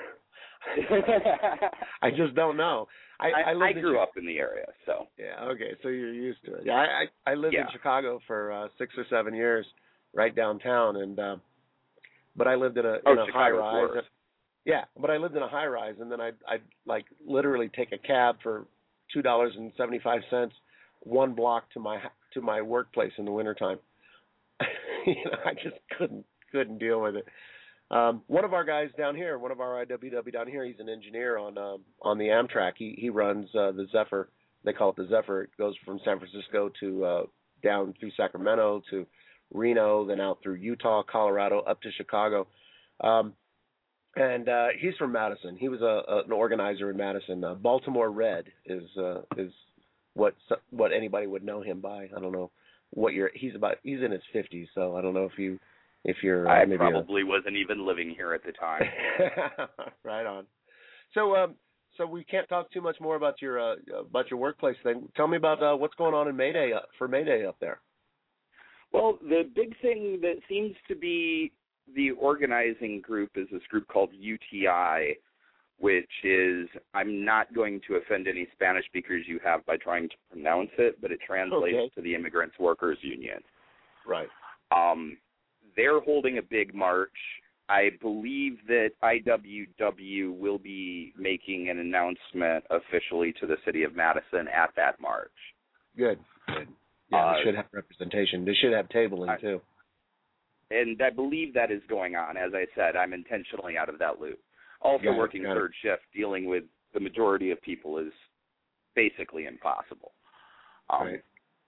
Speaker 2: I just don't know. I
Speaker 15: I,
Speaker 2: I, lived
Speaker 15: I grew
Speaker 2: in,
Speaker 15: up in the area, so
Speaker 2: yeah. Okay, so you're used to it. Yeah, I I, I lived
Speaker 15: yeah.
Speaker 2: in Chicago for uh, six or seven years, right downtown, and uh, but I lived in a
Speaker 15: oh,
Speaker 2: in a high rise.
Speaker 15: Worse.
Speaker 2: Yeah, but I lived in a high rise, and then I'd I'd like literally take a cab for two dollars and seventy five cents one block to my to my workplace in the wintertime. You know, I just couldn't couldn't deal with it. Um, one of our guys down here, one of our I W W down here, he's an engineer on um, on the Amtrak. He he runs uh, the Zephyr. They call it the Zephyr. It goes from San Francisco to uh, down through Sacramento to Reno, then out through Utah, Colorado, up to Chicago. Um, and uh, he's from Madison. He was a, a, an organizer in Madison. Uh, Baltimore Red is uh, is what what anybody would know him by. I don't know what you're. He's about. He's in his fifties, so I don't know if you. If you're, uh,
Speaker 15: I
Speaker 2: maybe
Speaker 15: probably a... wasn't even living here at the time.
Speaker 2: Right on. So, um, so we can't talk too much more about your uh, about your workplace thing. Tell me about uh, what's going on in May Day uh, for May Day up there.
Speaker 15: Well, the big thing that seems to be the organizing group is this group called U T I, which is, I'm not going to offend any Spanish speakers you have by trying to pronounce it, but it translates
Speaker 2: okay.
Speaker 15: to the Immigrants Workers Union.
Speaker 2: Right.
Speaker 15: Um. They're holding a big march. I believe that I W W will be making an announcement officially to the city of Madison at that march.
Speaker 2: Good. Good. Yeah,
Speaker 15: uh,
Speaker 2: they should have representation. They should have tabling,
Speaker 15: I,
Speaker 2: too.
Speaker 15: And I believe that is going on. As I said, I'm intentionally out of that loop. Also
Speaker 2: got
Speaker 15: working
Speaker 2: it,
Speaker 15: third
Speaker 2: it.
Speaker 15: shift, dealing with the majority of people is basically impossible. Um,
Speaker 2: right.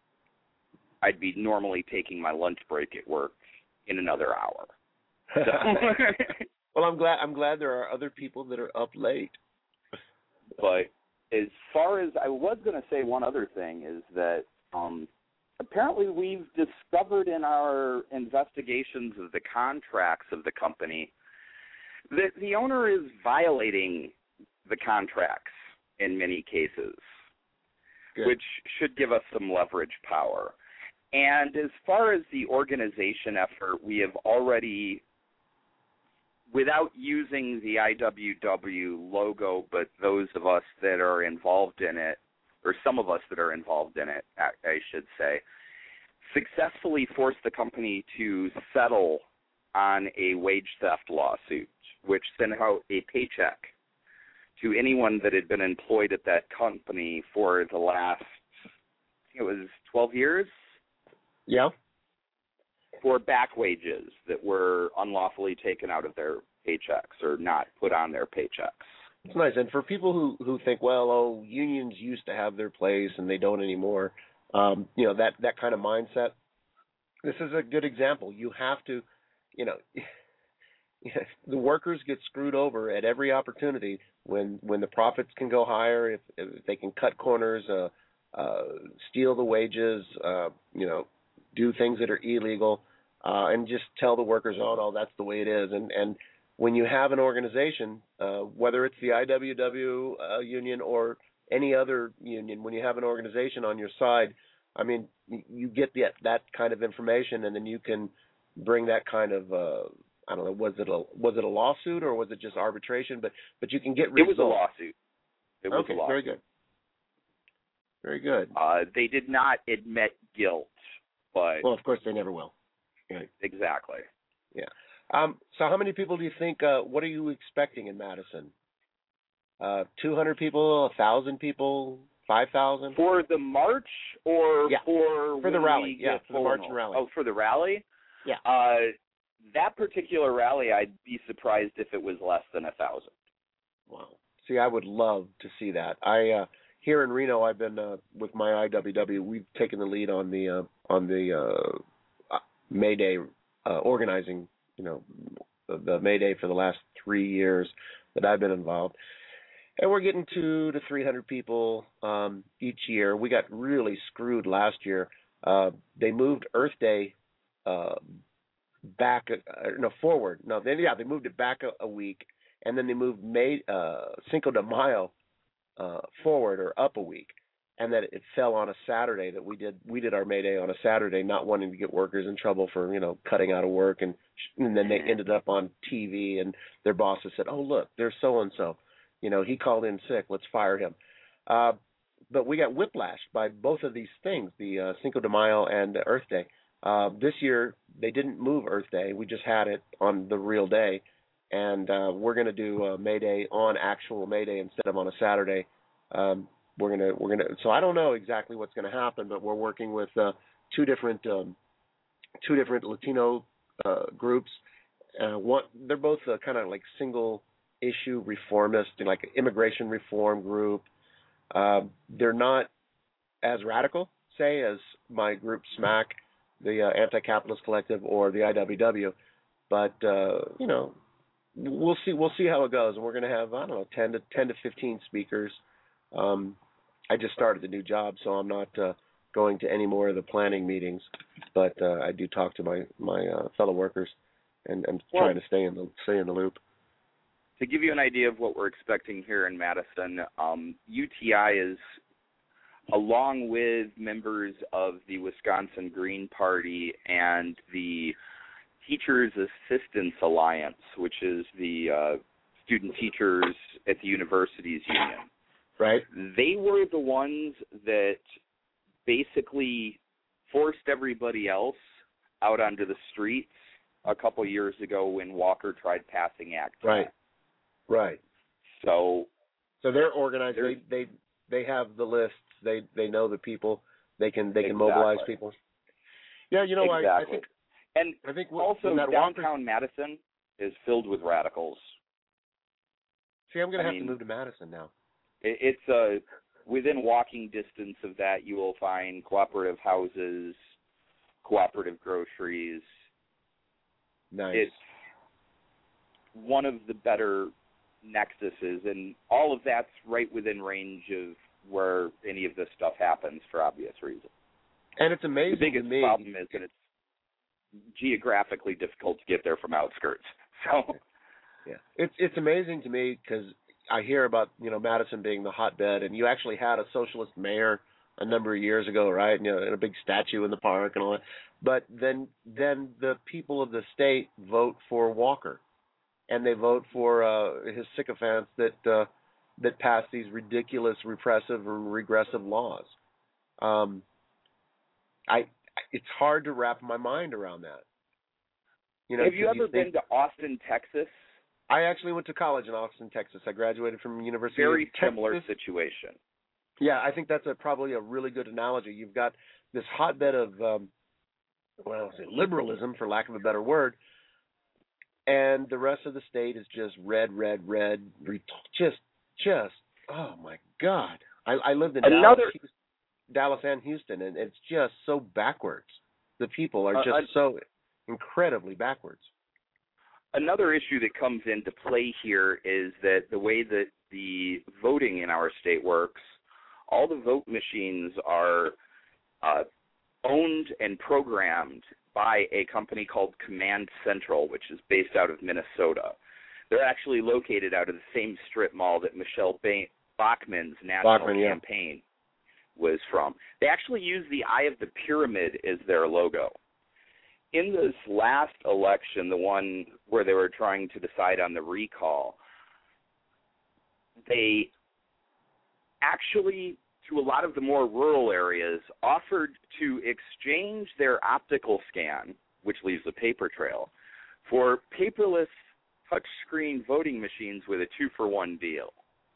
Speaker 15: I'd be normally taking my lunch break at work in another hour. So.
Speaker 2: Well, I'm glad. I'm glad there are other people that are up late.
Speaker 15: But as far as I was going to say, one other thing is that um, apparently we've discovered in our investigations of the contracts of the company that the owner is violating the contracts in many cases,
Speaker 2: Good.
Speaker 15: which should give us some leverage power. And as far as the organization effort, we have already, without using the I W W logo, but those of us that are involved in it, or some of us that are involved in it, I should say, successfully forced the company to settle on a wage theft lawsuit, which sent out a paycheck to anyone that had been employed at that company for the last, I think it was twelve years?
Speaker 2: Yeah.
Speaker 15: For back wages that were unlawfully taken out of their paychecks or not put on their paychecks.
Speaker 2: It's nice. And for people who, who think, well, oh, unions used to have their place and they don't anymore, um, you know, that, that kind of mindset, this is a good example. You have to, you know, the workers get screwed over at every opportunity when, when the profits can go higher, if, if they can cut corners, uh, uh, steal the wages, uh, you know, do things that are illegal, uh, and just tell the workers, oh, no, that's the way it is. And, and when you have an organization, uh, whether it's the I W W uh, union or any other union, when you have an organization on your side, I mean, you get the, that kind of information, and then you can bring that kind of, uh, I don't know, was it a was it a lawsuit or was it just arbitration? But but you can get results.
Speaker 15: It was a lawsuit. It was
Speaker 2: okay,
Speaker 15: a lawsuit.
Speaker 2: very good. Very good.
Speaker 15: Uh, they did not admit guilt, but
Speaker 2: well, of course they never will. Right.
Speaker 15: Exactly.
Speaker 2: Yeah. Um, so how many people do you think? Uh, what are you expecting in Madison? Uh, Two hundred people, a thousand people, five thousand
Speaker 15: for the march, or
Speaker 2: yeah.
Speaker 15: for
Speaker 2: for the rally? Yeah, for the march and rally.
Speaker 15: Oh, for the rally.
Speaker 2: Yeah.
Speaker 15: Uh, that particular rally, I'd be surprised if it was less than a thousand.
Speaker 2: Wow. See, I would love to see that. I uh, here in Reno, I've been uh, with my I W W. We've taken the lead on the uh, on the uh, May Day uh, organizing. You know, the, the May Day for the last three years that I've been involved, and we're getting two to three hundred people um, each year. We got really screwed last year. Uh, they moved Earth Day uh, back, uh, no forward. No, they, yeah, they moved it back a, a week, and then they moved May uh, Cinco de Mayo uh, forward or up a week, and that it fell on a Saturday. That we did we did our May Day on a Saturday, not wanting to get workers in trouble for you know cutting out of work, and and then they ended up on T V, and their bosses said, "Oh look, there's so and so, you know he called in sick, let's fire him." Uh, but we got whiplashed by both of these things, the uh, Cinco de Mayo and Earth Day. Uh, this year, they didn't move Earth Day. We just had it on the real day. And uh, we're going to do uh, May Day on actual May Day instead of on a Saturday. Um, we're going to, we're going to, so I don't know exactly what's going to happen, but we're working with uh, two different, um, two different Latino uh, groups. Uh, one, they're both uh, kind of like single issue reformist, like an immigration reform group. Uh, they're not as radical, say, as my group SMAC, the uh, Anti-Capitalist Collective, or the I W W, but uh, you know, we'll see. We'll see how it goes, and we're going to have I don't know ten to ten to fifteen speakers. Um, I just started the new job, so I'm not uh, going to any more of the planning meetings, but uh, I do talk to my my uh, fellow workers, and I'm
Speaker 15: well,
Speaker 2: trying to stay in the stay in the loop.
Speaker 15: To give you an idea of what we're expecting here in Madison, um, U T I is, along with members of the Wisconsin Green Party and the Teachers Assistance Alliance, which is the uh, student teachers at the universities union.
Speaker 2: Right.
Speaker 15: They were the ones that basically forced everybody else out onto the streets a couple years ago when Walker tried passing Act ten.
Speaker 2: Right. Right.
Speaker 15: So,
Speaker 2: so they're organized.
Speaker 15: They're,
Speaker 2: they they they have the lists. They they know the people. They can they can
Speaker 15: exactly.
Speaker 2: mobilize people. Yeah, you know,
Speaker 15: exactly.
Speaker 2: I, I think
Speaker 15: and
Speaker 2: I think
Speaker 15: also
Speaker 2: that
Speaker 15: downtown
Speaker 2: Walker,
Speaker 15: Madison is filled with radicals.
Speaker 2: See, I'm going to have
Speaker 15: mean,
Speaker 2: to move to Madison now.
Speaker 15: It, it's a within walking distance of that, you will find cooperative houses, cooperative groceries.
Speaker 2: Nice.
Speaker 15: It's one of the better nexuses, and all of that's right within range of where any of this stuff happens for obvious reasons.
Speaker 2: And it's amazing
Speaker 15: The biggest
Speaker 2: to me.
Speaker 15: problem is that it's geographically difficult to get there from outskirts. So,
Speaker 2: yeah, it's it's amazing to me because I hear about, you know, Madison being the hotbed, and you actually had a socialist mayor a number of years ago, right? And, you know, and a big statue in the park and all that. But then then the people of the state vote for Walker, and they vote for uh, his sycophants that uh, that pass these ridiculous, repressive, and regressive laws. Um, I it's hard to wrap my mind around that. You know,
Speaker 15: have you ever
Speaker 2: you think,
Speaker 15: been to Austin, Texas?
Speaker 2: I actually went to college in Austin, Texas. I graduated from University
Speaker 15: Very
Speaker 2: of Texas.
Speaker 15: similar situation.
Speaker 2: Yeah, I think that's a, probably a really good analogy. You've got this hotbed of, um, well, I'll say liberalism, for lack of a better word, and the rest of the state is just red, red, red, just, just, oh my God. I, I lived in
Speaker 15: Another,
Speaker 2: Dallas, Houston, Dallas and Houston, and it's just so backwards. The people are just uh, so incredibly backwards.
Speaker 15: Another issue that comes into play here is that the way that the voting in our state works, all the vote machines are uh, owned and programmed by a company called Command Central, which is based out of Minnesota. They're actually located out of the same strip mall that Michelle ba- Bachmann's national
Speaker 2: Bachmann, yeah.
Speaker 15: campaign was from. They actually use the Eye of the Pyramid as their logo. In this last election, the one where they were trying to decide on the recall, they actually, to a lot of the more rural areas, offered to exchange their optical scan, which leaves a paper trail, for paperless touchscreen voting machines with a two-for-one deal.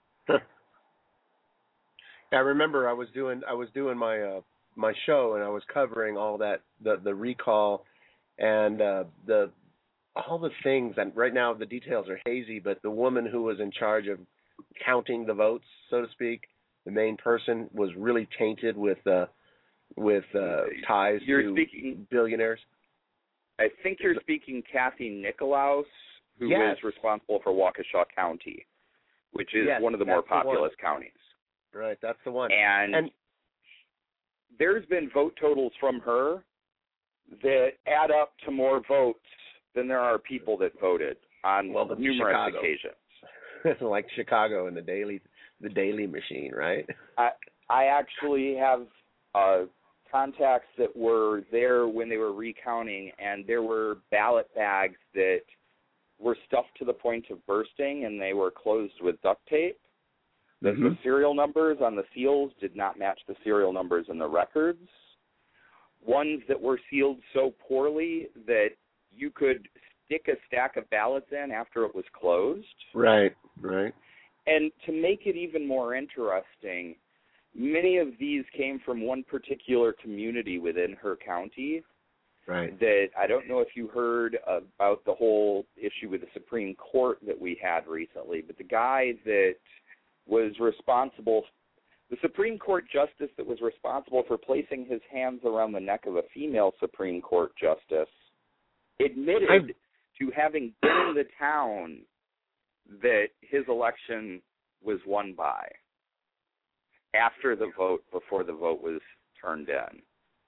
Speaker 2: I remember I was doing I was doing my uh, my show, and I was covering all that the the recall. And uh, the all the things, and right now the details are hazy, but the woman who was in charge of counting the votes, so to speak, the main person, was really tainted with uh, with uh, ties
Speaker 15: you're
Speaker 2: to
Speaker 15: speaking,
Speaker 2: billionaires.
Speaker 15: I think you're speaking Kathy Nikolaus, who
Speaker 2: yes.
Speaker 15: is responsible for Waukesha County, which is
Speaker 2: yes,
Speaker 15: one of the more populous
Speaker 2: the
Speaker 15: counties.
Speaker 2: Right, that's the one.
Speaker 15: And,
Speaker 2: and
Speaker 15: there's been vote totals from her that add up to more votes than there are people that voted on
Speaker 2: well,
Speaker 15: numerous
Speaker 2: Chicago.
Speaker 15: occasions.
Speaker 2: Like Chicago and the daily the daily machine, right?
Speaker 15: I I actually have uh, contacts that were there when they were recounting, and there were ballot bags that were stuffed to the point of bursting, and they were closed with duct tape. The,
Speaker 2: mm-hmm.
Speaker 15: the serial numbers on the seals did not match the serial numbers in the records. Ones that were sealed so poorly that you could stick a stack of ballots in after it was closed.
Speaker 2: Right, right.
Speaker 15: And to make it even more interesting, many of these came from one particular community within her county.
Speaker 2: Right.
Speaker 15: That I don't know if you heard about the whole issue with the Supreme Court that we had recently, but the guy that was responsible The Supreme Court justice that was responsible for placing his hands around the neck of a female Supreme Court justice admitted I've... to having been in the town that his election was won by after the vote, before the vote was turned in.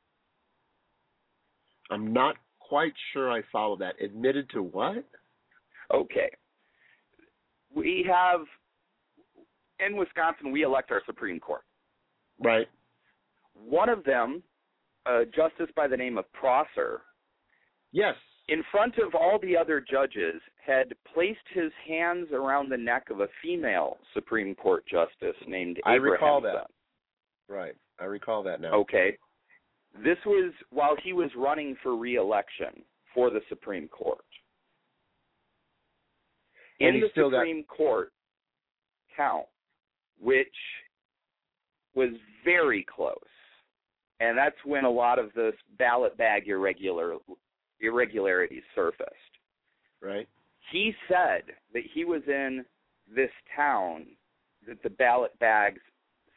Speaker 2: I'm not quite sure I follow that. Admitted to what?
Speaker 15: Okay. We have... In Wisconsin, we elect our Supreme Court.
Speaker 2: Right.
Speaker 15: One of them, a justice by the name of Prosser,
Speaker 2: yes,
Speaker 15: in front of all the other judges, had placed his hands around the neck of a female Supreme Court justice named
Speaker 2: I
Speaker 15: Abrahamson.
Speaker 2: recall that. Right. I recall that now.
Speaker 15: Okay. This was while he was running for re-election for the Supreme Court.
Speaker 2: And
Speaker 15: in the
Speaker 2: still
Speaker 15: Supreme
Speaker 2: got...
Speaker 15: Court count, which was very close. And that's when a lot of the ballot bag irregular irregularities surfaced.
Speaker 2: Right.
Speaker 15: He said that he was in this town that the ballot bags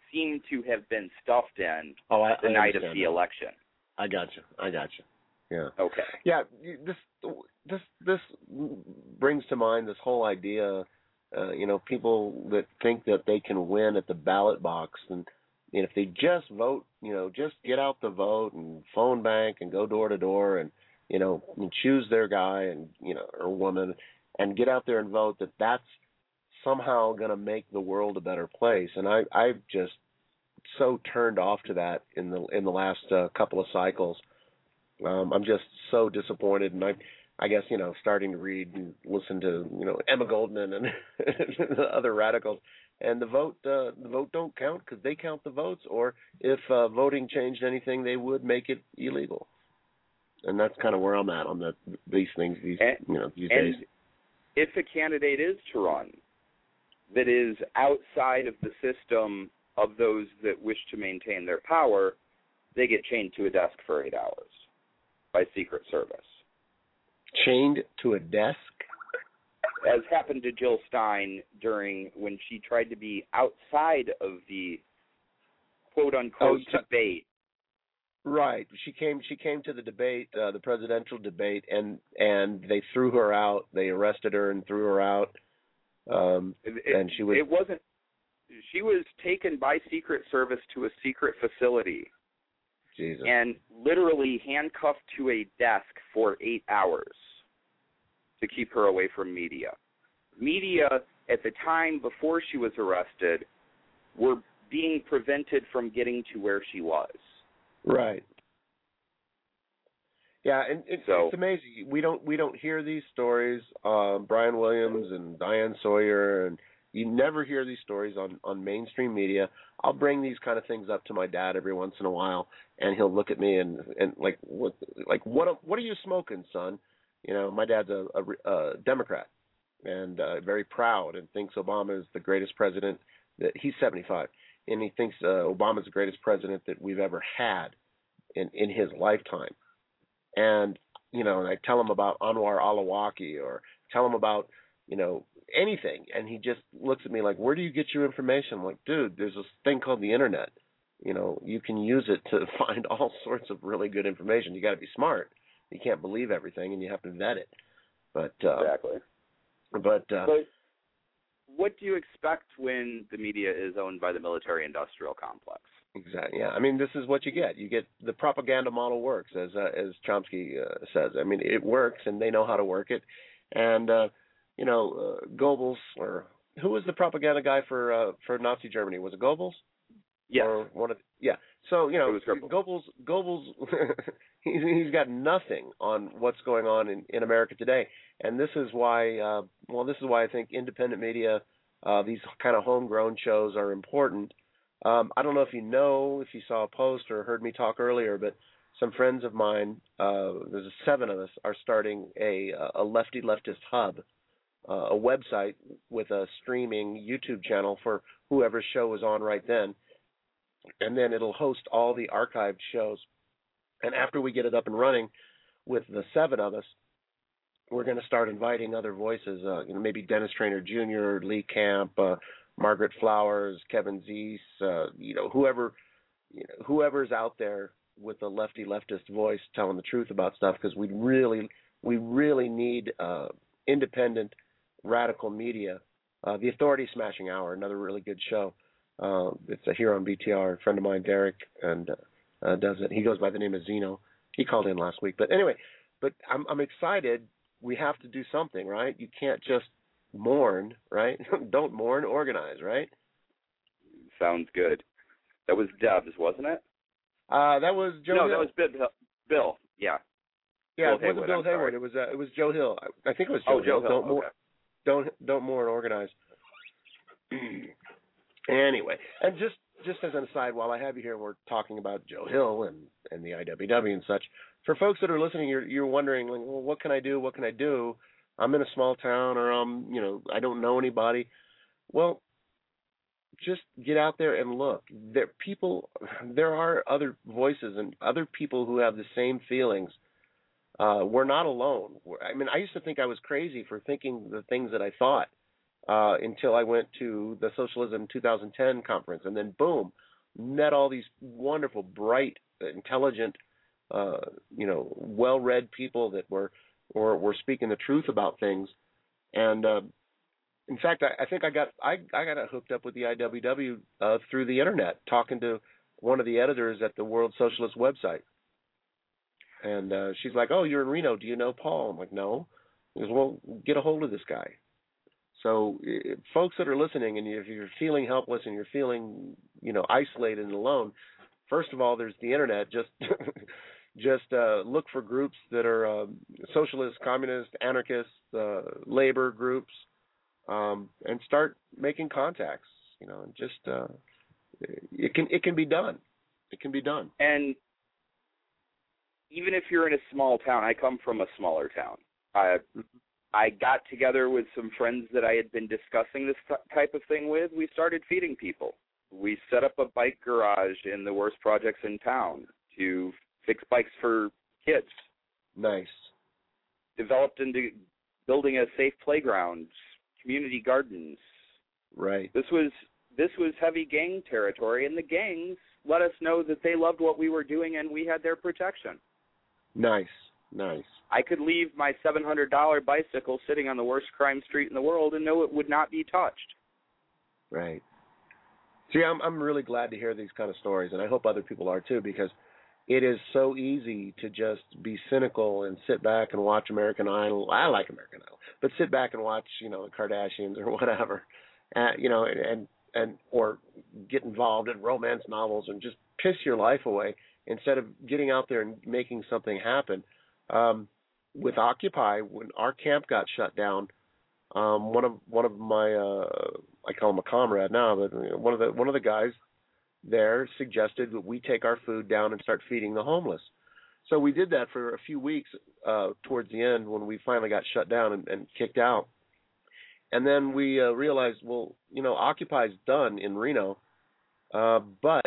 Speaker 15: seem to have been stuffed in
Speaker 2: oh, I,
Speaker 15: the
Speaker 2: I
Speaker 15: night of
Speaker 2: understand
Speaker 15: the
Speaker 2: that.
Speaker 15: election.
Speaker 2: I got you. I got you. Yeah.
Speaker 15: Okay.
Speaker 2: Yeah. This this this brings to mind this whole idea. Uh, you know, people that think that they can win at the ballot box, and, and if they just vote, you know, just get out the vote and phone bank and go door to door and, you know, and choose their guy and, you know, or woman and get out there and vote, that that's somehow going to make the world a better place. And I, I've just so turned off to that in the in the last uh, couple of cycles. Um, I'm just so disappointed, and I, I guess, you know, starting to read and listen to, you know, Emma Goldman and the other radicals, and the vote, uh, the vote don't count because they count the votes. Or if uh, voting changed anything, they would make it illegal. And that's kind of where I'm at on the, these things. These,
Speaker 15: and,
Speaker 2: you know, these
Speaker 15: and
Speaker 2: days.
Speaker 15: If a candidate is to run that is outside of the system of those that wish to maintain their power, they get chained to a desk for eight hours by Secret Service.
Speaker 2: Chained to a desk?
Speaker 15: As happened to Jill Stein during when she tried to be outside of the quote-unquote
Speaker 2: oh,
Speaker 15: debate.
Speaker 2: Right. She came She came to the debate, uh, the presidential debate, and, and they threw her out. They arrested her and threw her out. Um,
Speaker 15: it,
Speaker 2: and she was...
Speaker 15: It wasn't... She was taken by Secret Service to a secret facility.
Speaker 2: Jesus.
Speaker 15: And literally handcuffed to a desk for eight hours to keep her away from media. Media, at the time before she was arrested, were being prevented from getting to where she was.
Speaker 2: Right. Yeah, and it,
Speaker 15: so,
Speaker 2: it's amazing. We don't we don't hear these stories. Uh, Brian Williams and Diane Sawyer, and you never hear these stories on, on mainstream media. I'll bring these kind of things up to my dad every once in a while, and he'll look at me and, and like what like what what are you smoking, son? You know, my dad's a, a, a Democrat and uh, very proud and thinks Obama is the greatest president that he's seventy-five, and he thinks uh, Obama's the greatest president that we've ever had in in his lifetime. And you know, and I tell him about Anwar al-Awlaki or tell him about, you know, anything, and he just looks at me like, where do you get your information? I'm like, dude, there's this thing called the internet. You know, you can use it to find all sorts of really good information. You got to be smart. You can't believe everything, and you have to vet it. But uh,
Speaker 15: exactly.
Speaker 2: But, uh,
Speaker 15: but what do you expect when the media is owned by the military-industrial complex?
Speaker 2: Exactly. Yeah. I mean, this is what you get. You get the propaganda model works, as uh, as Chomsky uh, says. I mean, it works, and they know how to work it. And uh, you know, uh, Goebbels, or who was the propaganda guy for uh, for Nazi Germany? Was it Goebbels?
Speaker 15: Yeah.
Speaker 2: Or one of yeah. So you know, Goebbels Goebbels he's he's got nothing on what's going on in, in America today, and this is why. Uh, well, this is why I think independent media, uh, these kind of homegrown shows, are important. Um, I don't know if you know, if you saw a post or heard me talk earlier, but some friends of mine, uh, there's seven of us, are starting a a lefty leftist hub, uh, a website with a streaming YouTube channel for whoever's show is on right then, and then it'll host all the archived shows. And after we get it up and running with the seven of us, we're going to start inviting other voices, uh, you know, maybe Dennis Traynor Junior, Lee Camp, uh, Margaret Flowers, Kevin Zeese, uh, you know, whoever, you know, whoever's out there with a lefty leftist voice telling the truth about stuff, because we really, we really need uh, independent, radical media. Uh, the Authority Smashing Hour, another really good show. Uh, it's a here on B T R. A friend of mine, Derek, and uh, uh, does it. He goes by the name of Zeno. He called in last week, but anyway, but I'm, I'm excited. We have to do something, right? You can't just mourn, right? Don't mourn, organize, right?
Speaker 15: Sounds good. That was Debs, wasn't it?
Speaker 2: Uh, that was Joe
Speaker 15: No,
Speaker 2: Hill.
Speaker 15: that was Bill. Bill, yeah.
Speaker 2: Yeah,
Speaker 15: Bill
Speaker 2: it wasn't
Speaker 15: Haywood,
Speaker 2: Bill
Speaker 15: I'm
Speaker 2: Hayward.
Speaker 15: sorry.
Speaker 2: It was uh, it was Joe Hill. I, I think it was Joe
Speaker 15: Oh,
Speaker 2: Hill.
Speaker 15: Joe Hill,
Speaker 2: Don't mourn,
Speaker 15: okay.
Speaker 2: don't don't mourn, organize. Anyway, and just just as an aside, while I have you here, we're talking about Joe Hill and, and the I W W and such. For folks that are listening, you're you're wondering, like, well, what can I do? What can I do? I'm in a small town, or I'm, you know, I don't know anybody. Well, just get out there and look. There people, there are other voices and other people who have the same feelings. Uh, we're not alone. We're, I mean, I used to think I was crazy for thinking the things that I thought. uh, until I went to the Socialism two thousand ten conference, and then boom, met all these wonderful, bright, intelligent, uh, you know, well-read people that were were, were speaking the truth about things. And uh, in fact, I, I think I got I, I got hooked up with the I W W uh, through the internet, talking to one of the editors at the World Socialist website. And uh, she's like, "Oh, you're in Reno. Do you know Paul?" I'm like, "No." He goes, "Well, get a hold of this guy." So, uh, folks that are listening, and if you're feeling helpless and you're feeling, you know, isolated and alone, first of all, there's the internet. Just, just uh, look for groups that are um, socialist, communist, anarchist, uh, labor groups, um, and start making contacts. You know, and just uh, it can it can be done. It can be done.
Speaker 15: And even if you're in a small town, I come from a smaller town. I, I got together with some friends that I had been discussing this type of thing with. We started feeding people. We set up a bike garage in the worst projects in town to fix bikes for kids.
Speaker 2: Nice. Developed
Speaker 15: into building a safe playground, community gardens.
Speaker 2: Right.
Speaker 15: This was this was heavy gang territory, and the gangs let us know that they loved what we were doing and we had their protection.
Speaker 2: Nice, nice.
Speaker 15: I could leave my seven hundred dollars bicycle sitting on the worst crime street in the world and know it would not be touched.
Speaker 2: Right. See, I'm I'm really glad to hear these kind of stories, and I hope other people are too, because it is so easy to just be cynical and sit back and watch American Idol. I like American Idol, but sit back and watch, you know, the Kardashians or whatever, uh, you know, and and or get involved in romance novels and just piss your life away, instead of getting out there and making something happen. Um, with Occupy, when our camp got shut down, um, one of one of my uh, I call him a comrade now, but one of the one of the guys there suggested that we take our food down and start feeding the homeless. So we did that for a few weeks uh, towards the end when we finally got shut down and, and kicked out. And then we uh, realized, well, you know, Occupy's done in Reno, uh, but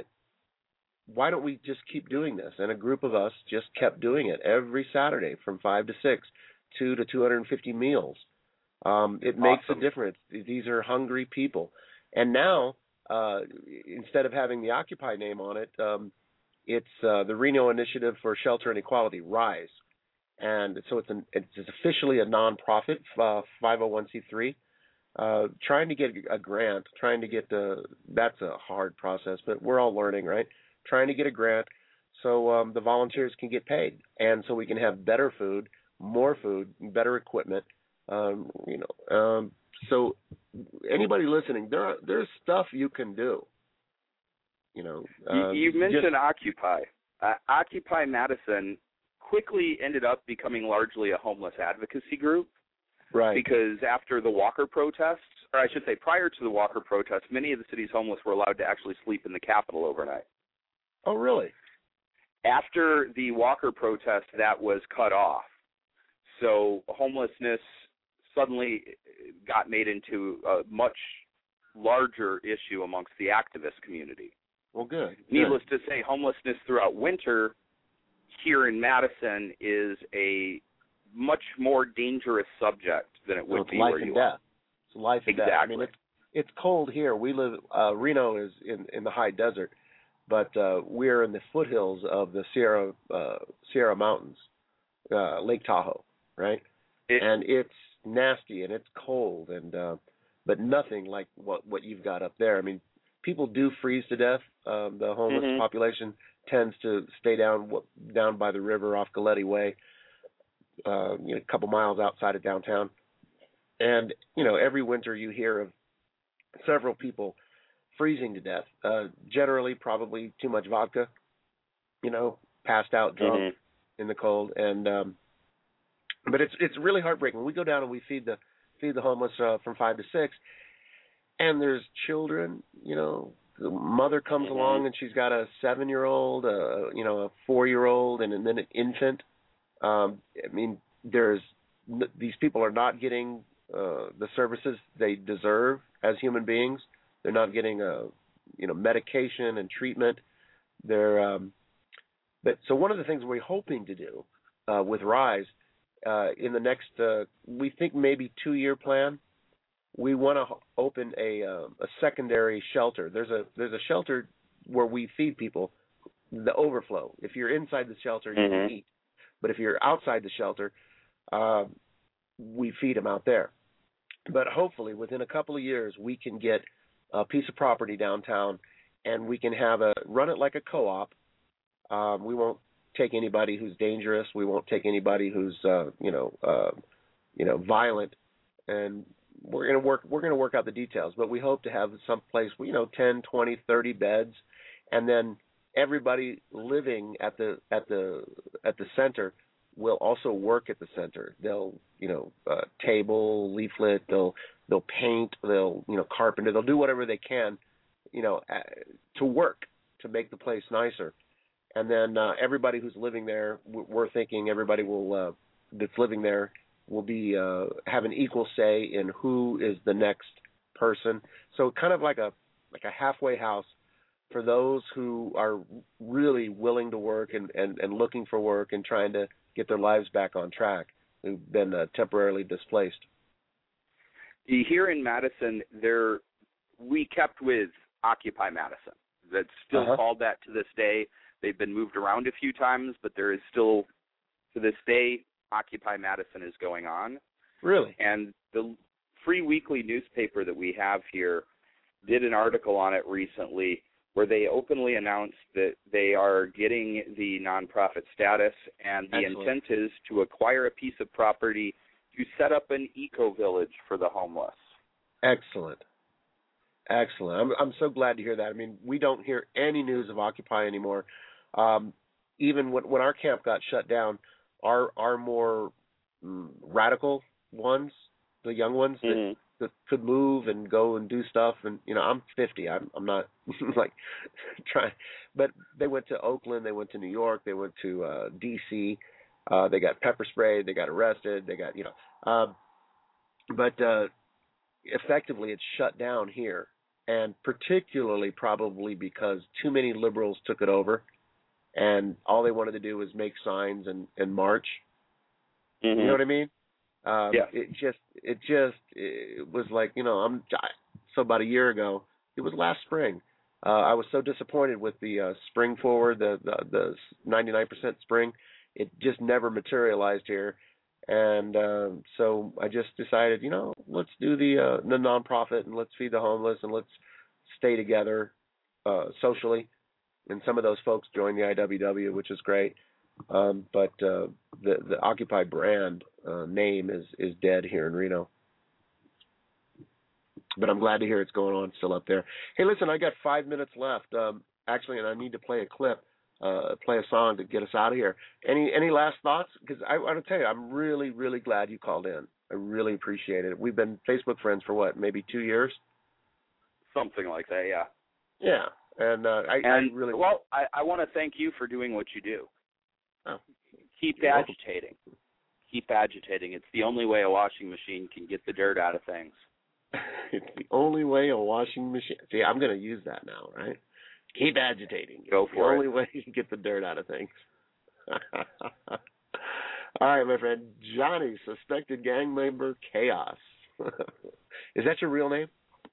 Speaker 2: why don't we just keep doing this? And a group of us just kept doing it every Saturday from five to six, two to two hundred fifty meals. Um, it makes
Speaker 15: Awesome.
Speaker 2: a difference. These are hungry people. And now, uh, instead of having the Occupy name on it, um, it's uh, the Reno Initiative for Shelter and Equality, RISE. And so it's, an, it's officially a nonprofit, uh, five oh one c three. Uh, trying to get a grant, trying to get the, that's a hard process, but we're all learning, right? Trying to get a grant so um, the volunteers can get paid, and so we can have better food, more food, better equipment. Um, you know, um, so anybody listening, there are, there's stuff you can do. You know, uh,
Speaker 15: you, you mentioned
Speaker 2: just,
Speaker 15: Occupy. Uh, Occupy Madison quickly ended up becoming largely a homeless advocacy group.
Speaker 2: Right.
Speaker 15: Because after the Walker protests, or I should say prior to the Walker protests, many of the city's homeless were allowed to actually sleep in the Capitol overnight.
Speaker 2: Oh, really?
Speaker 15: After the Walker protest, that was cut off. So homelessness suddenly got made into a much larger issue amongst the activist community.
Speaker 2: Well, good.
Speaker 15: Needless
Speaker 2: good.
Speaker 15: to say, homelessness throughout winter here in Madison is a much more dangerous subject than it would
Speaker 2: so it's
Speaker 15: be
Speaker 2: life
Speaker 15: where
Speaker 2: and
Speaker 15: you
Speaker 2: death.
Speaker 15: are.
Speaker 2: It's life and
Speaker 15: exactly.
Speaker 2: death. I mean, it's it's cold here. We live. Uh, Reno is in, in the high desert, but uh, we're in the foothills of the Sierra uh, Sierra Mountains, uh, Lake Tahoe, right?
Speaker 15: It,
Speaker 2: and it's nasty and it's cold, and uh, but nothing like what what you've got up there. I mean, people do freeze to death. Um, the homeless
Speaker 15: mm-hmm.
Speaker 2: population tends to stay down down by the river off Galletti Way. Uh, you know, a couple miles outside of downtown. And, you know, every winter you hear of several people freezing to death, uh, generally probably too much vodka, you know, passed out drunk
Speaker 15: mm-hmm.
Speaker 2: in the cold. And um, but it's it's really heartbreaking. We go down and we feed the feed the homeless uh, from five to six, and there's children, you know, the mother comes
Speaker 15: mm-hmm.
Speaker 2: along and she's got a seven-year-old, uh, you know, a four-year-old, and, and then an infant. Um, I mean, there's these people are not getting uh, the services they deserve as human beings. They're not getting a, you know, medication and treatment. They're, um, but so one of the things we're hoping to do uh, with RISE uh, in the next, uh, we think maybe two-year plan, we want to open a uh, a secondary shelter. There's a there's a shelter where we feed people the overflow. If you're inside the shelter, you
Speaker 15: mm-hmm.
Speaker 2: can eat, but if you're outside the shelter, uh, we feed them out there. But hopefully, within a couple of years, we can get a piece of property downtown, and we can have a run it like a co-op. Um, we won't take anybody who's dangerous. We won't take anybody who's uh, you know uh, you know violent, and we're going to work we're going to work out the details. But we hope to have some place, you know, ten, twenty, thirty beds, and then everybody living at the at the at the center will also work at the center. They'll, you know, uh, table, leaflet, they'll they'll paint, they'll, you know, carpenter, they'll do whatever they can, you know, uh, to work to make the place nicer. And then uh, everybody who's living there, we're thinking everybody will uh, that's living there will be uh, have an equal say in who is the next person. So kind of like a like a halfway house for those who are really willing to work and, and, and looking for work and trying to get their lives back on track, who've been uh, temporarily displaced.
Speaker 15: Here in Madison, there we kept with Occupy Madison. That's still
Speaker 2: uh-huh.
Speaker 15: called that to this day. They've been moved around a few times, but there is still, to this day, Occupy Madison is going on.
Speaker 2: Really?
Speaker 15: And the free weekly newspaper that we have here did an article on it recently where they openly announced that they are getting the nonprofit status, and the
Speaker 2: Excellent.
Speaker 15: intent is to acquire a piece of property to set up an eco-village for the homeless.
Speaker 2: Excellent. Excellent. I'm I'm so glad to hear that. I mean, we don't hear any news of Occupy anymore. Um, even when, when our camp got shut down, our our more mm, radical ones, the young ones that,
Speaker 15: mm-hmm.
Speaker 2: that could move and go and do stuff, and you know, I'm fifty. I'm I'm not like trying, but they went to Oakland, they went to New York, they went to uh, D C. Uh, they got pepper sprayed, they got arrested, they got you know, um, but uh, effectively it's shut down here, and particularly probably because too many liberals took it over. And all they wanted to do was make signs and, and march.
Speaker 15: Mm-hmm.
Speaker 2: You know what I mean? Um,
Speaker 15: yeah.
Speaker 2: It just, it just, it was like, you know, I'm so about a year ago. It was last spring. Uh, I was so disappointed with the uh, spring forward, the the, the ninety-nine percent spring. It just never materialized here, and uh, so I just decided, you know, let's do the uh, the nonprofit and let's feed the homeless and let's stay together uh, socially. And some of those folks joined the I W W, which is great. Um, but uh, the the Occupy brand uh, name is, is dead here in Reno. But I'm glad to hear it's going on still up there. Hey, listen, I got five minutes left, um, actually, and I need to play a clip, uh, play a song to get us out of here. Any any last thoughts? Because I want to tell you, I'm really, really glad you called in. I really appreciate it. We've been Facebook friends for what, maybe two years?
Speaker 15: Something like that, yeah.
Speaker 2: Yeah. And uh, I,
Speaker 15: and,
Speaker 2: I really
Speaker 15: well, I, I want to thank you for doing what you do.
Speaker 2: Oh,
Speaker 15: Keep agitating. Welcome. Keep agitating. It's the only way a washing machine can get the dirt out of things.
Speaker 2: It's the only way a washing machine. See, I'm going to use that now, right? Keep agitating.
Speaker 15: Go
Speaker 2: it's
Speaker 15: for
Speaker 2: the
Speaker 15: it.
Speaker 2: only way you can get the dirt out of things. All right, my friend. Johnny, suspected gang member Chaos. Is that your real name?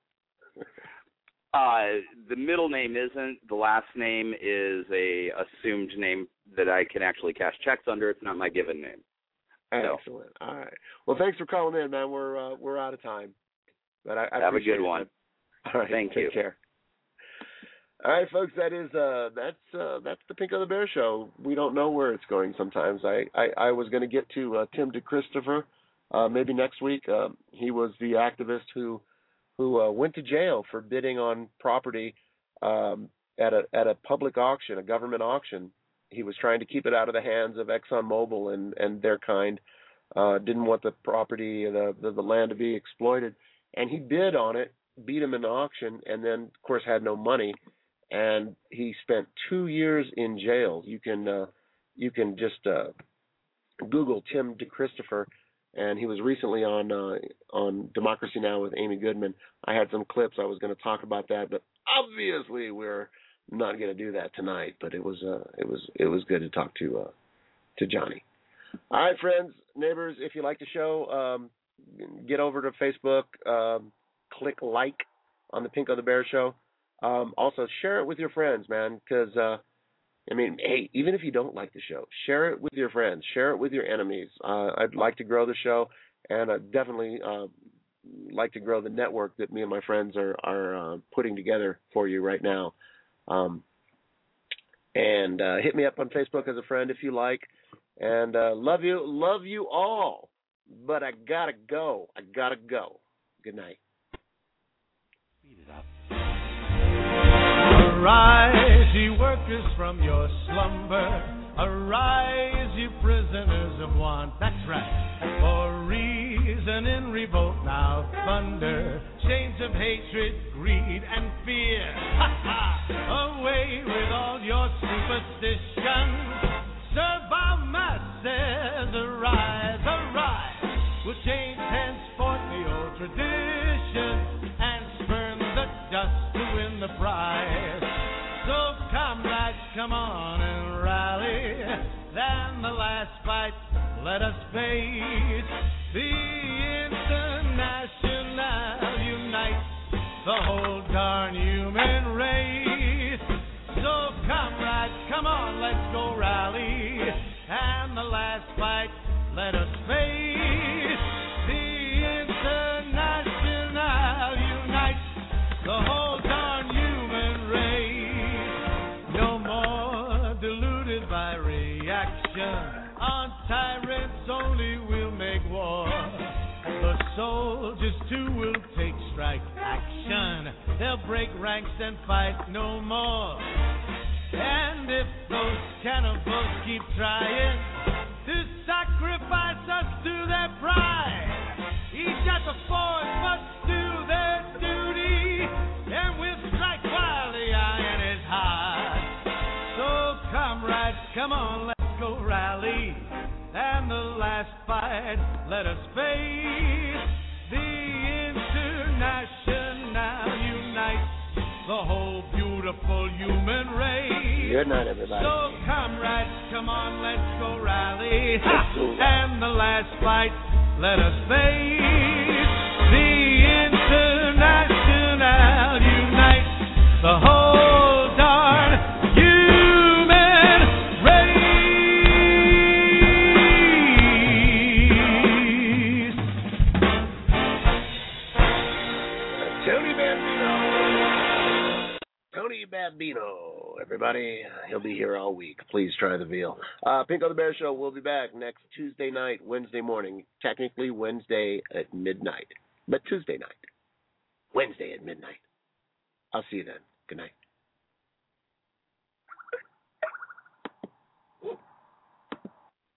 Speaker 15: Uh, the middle name isn't. The last name is a assumed name that I can actually cash checks under. It's not my given name.
Speaker 2: Excellent. So. All right. Well, thanks for calling in, man. We're uh, we're out of time. But I, I
Speaker 15: have a good
Speaker 2: it,
Speaker 15: one.
Speaker 2: Man. All right.
Speaker 15: Thank
Speaker 2: take
Speaker 15: you.
Speaker 2: care. All right, folks. That is uh, that's uh, that's the Pinko the Bear show. We don't know where it's going. Sometimes I I, I was going to get to uh, Tim DeChristopher uh, maybe next week. Uh, he was the activist who. who uh, went to jail for bidding on property um, at a at a public auction, a government auction. He was trying to keep it out of the hands of ExxonMobil and, and their kind. Uh, didn't want the property, the, the the land to be exploited, and he bid on it, beat him in the auction, and then of course had no money, and he spent two years in jail. You can uh, you can just uh, Google Tim DeChristopher. And he was recently on uh, on Democracy Now! With Amy Goodman. I had some clips. I was going to talk about that, but obviously we're not going to do that tonight. But it was uh, it was it was good to talk to uh, to Johnny. All right, friends, neighbors. If you like the show, um, get over to Facebook, um, click like on the Pinko the Bear Show. Um, also, share it with your friends, man, because, uh, I mean, hey, even if you don't like the show, share it with your friends. Share it with your enemies. Uh, I'd like to grow the show, and I definitely uh, like to grow the network that me and my friends are, are uh, putting together for you right now. Um, and uh, hit me up on Facebook as a friend if you like. And uh, love you, love you all. But I gotta go. I gotta go. Good night.
Speaker 5: Speed it up. Arise, ye workers, from your slumber. Arise, ye prisoners of want. That's right. For reason in revolt now thunder. Chains of hatred, greed, and fear. Ha ha! Away with all your superstitions. Serve our masses. Arise, arise. We'll change henceforth the old tradition and spurn the dust to win the prize. So comrades, come on and rally. Then the last fight, let us face. The International unites the whole darn human race. So comrades, come on, let's go rally. And the last fight, let us face. The International unites the whole darn human race. No more deluded by reaction. On tyrants only will make war. The soldiers too will take strike action. They'll break ranks and fight no more. And if those cannibals keep trying to sacrifice us to their pride, each at the forge must do their duty, and we'll strike while the iron is hot. So comrades, come on, let's go rally, and the last fight let us face. The International unites the whole beautiful human race.
Speaker 2: Good night, everybody.
Speaker 5: So comrades, come on, let's go rally. Ha! And the last fight, let us face. The International unites the whole darn human race.
Speaker 2: Tony Bambino. Tony Bambino, everybody. He'll be here all week. Please try the veal. Uh, Pinko the Bear Show will be back next Tuesday night, Wednesday morning. Technically Wednesday at midnight, but Tuesday night, Wednesday at midnight. I'll see you then. Good night.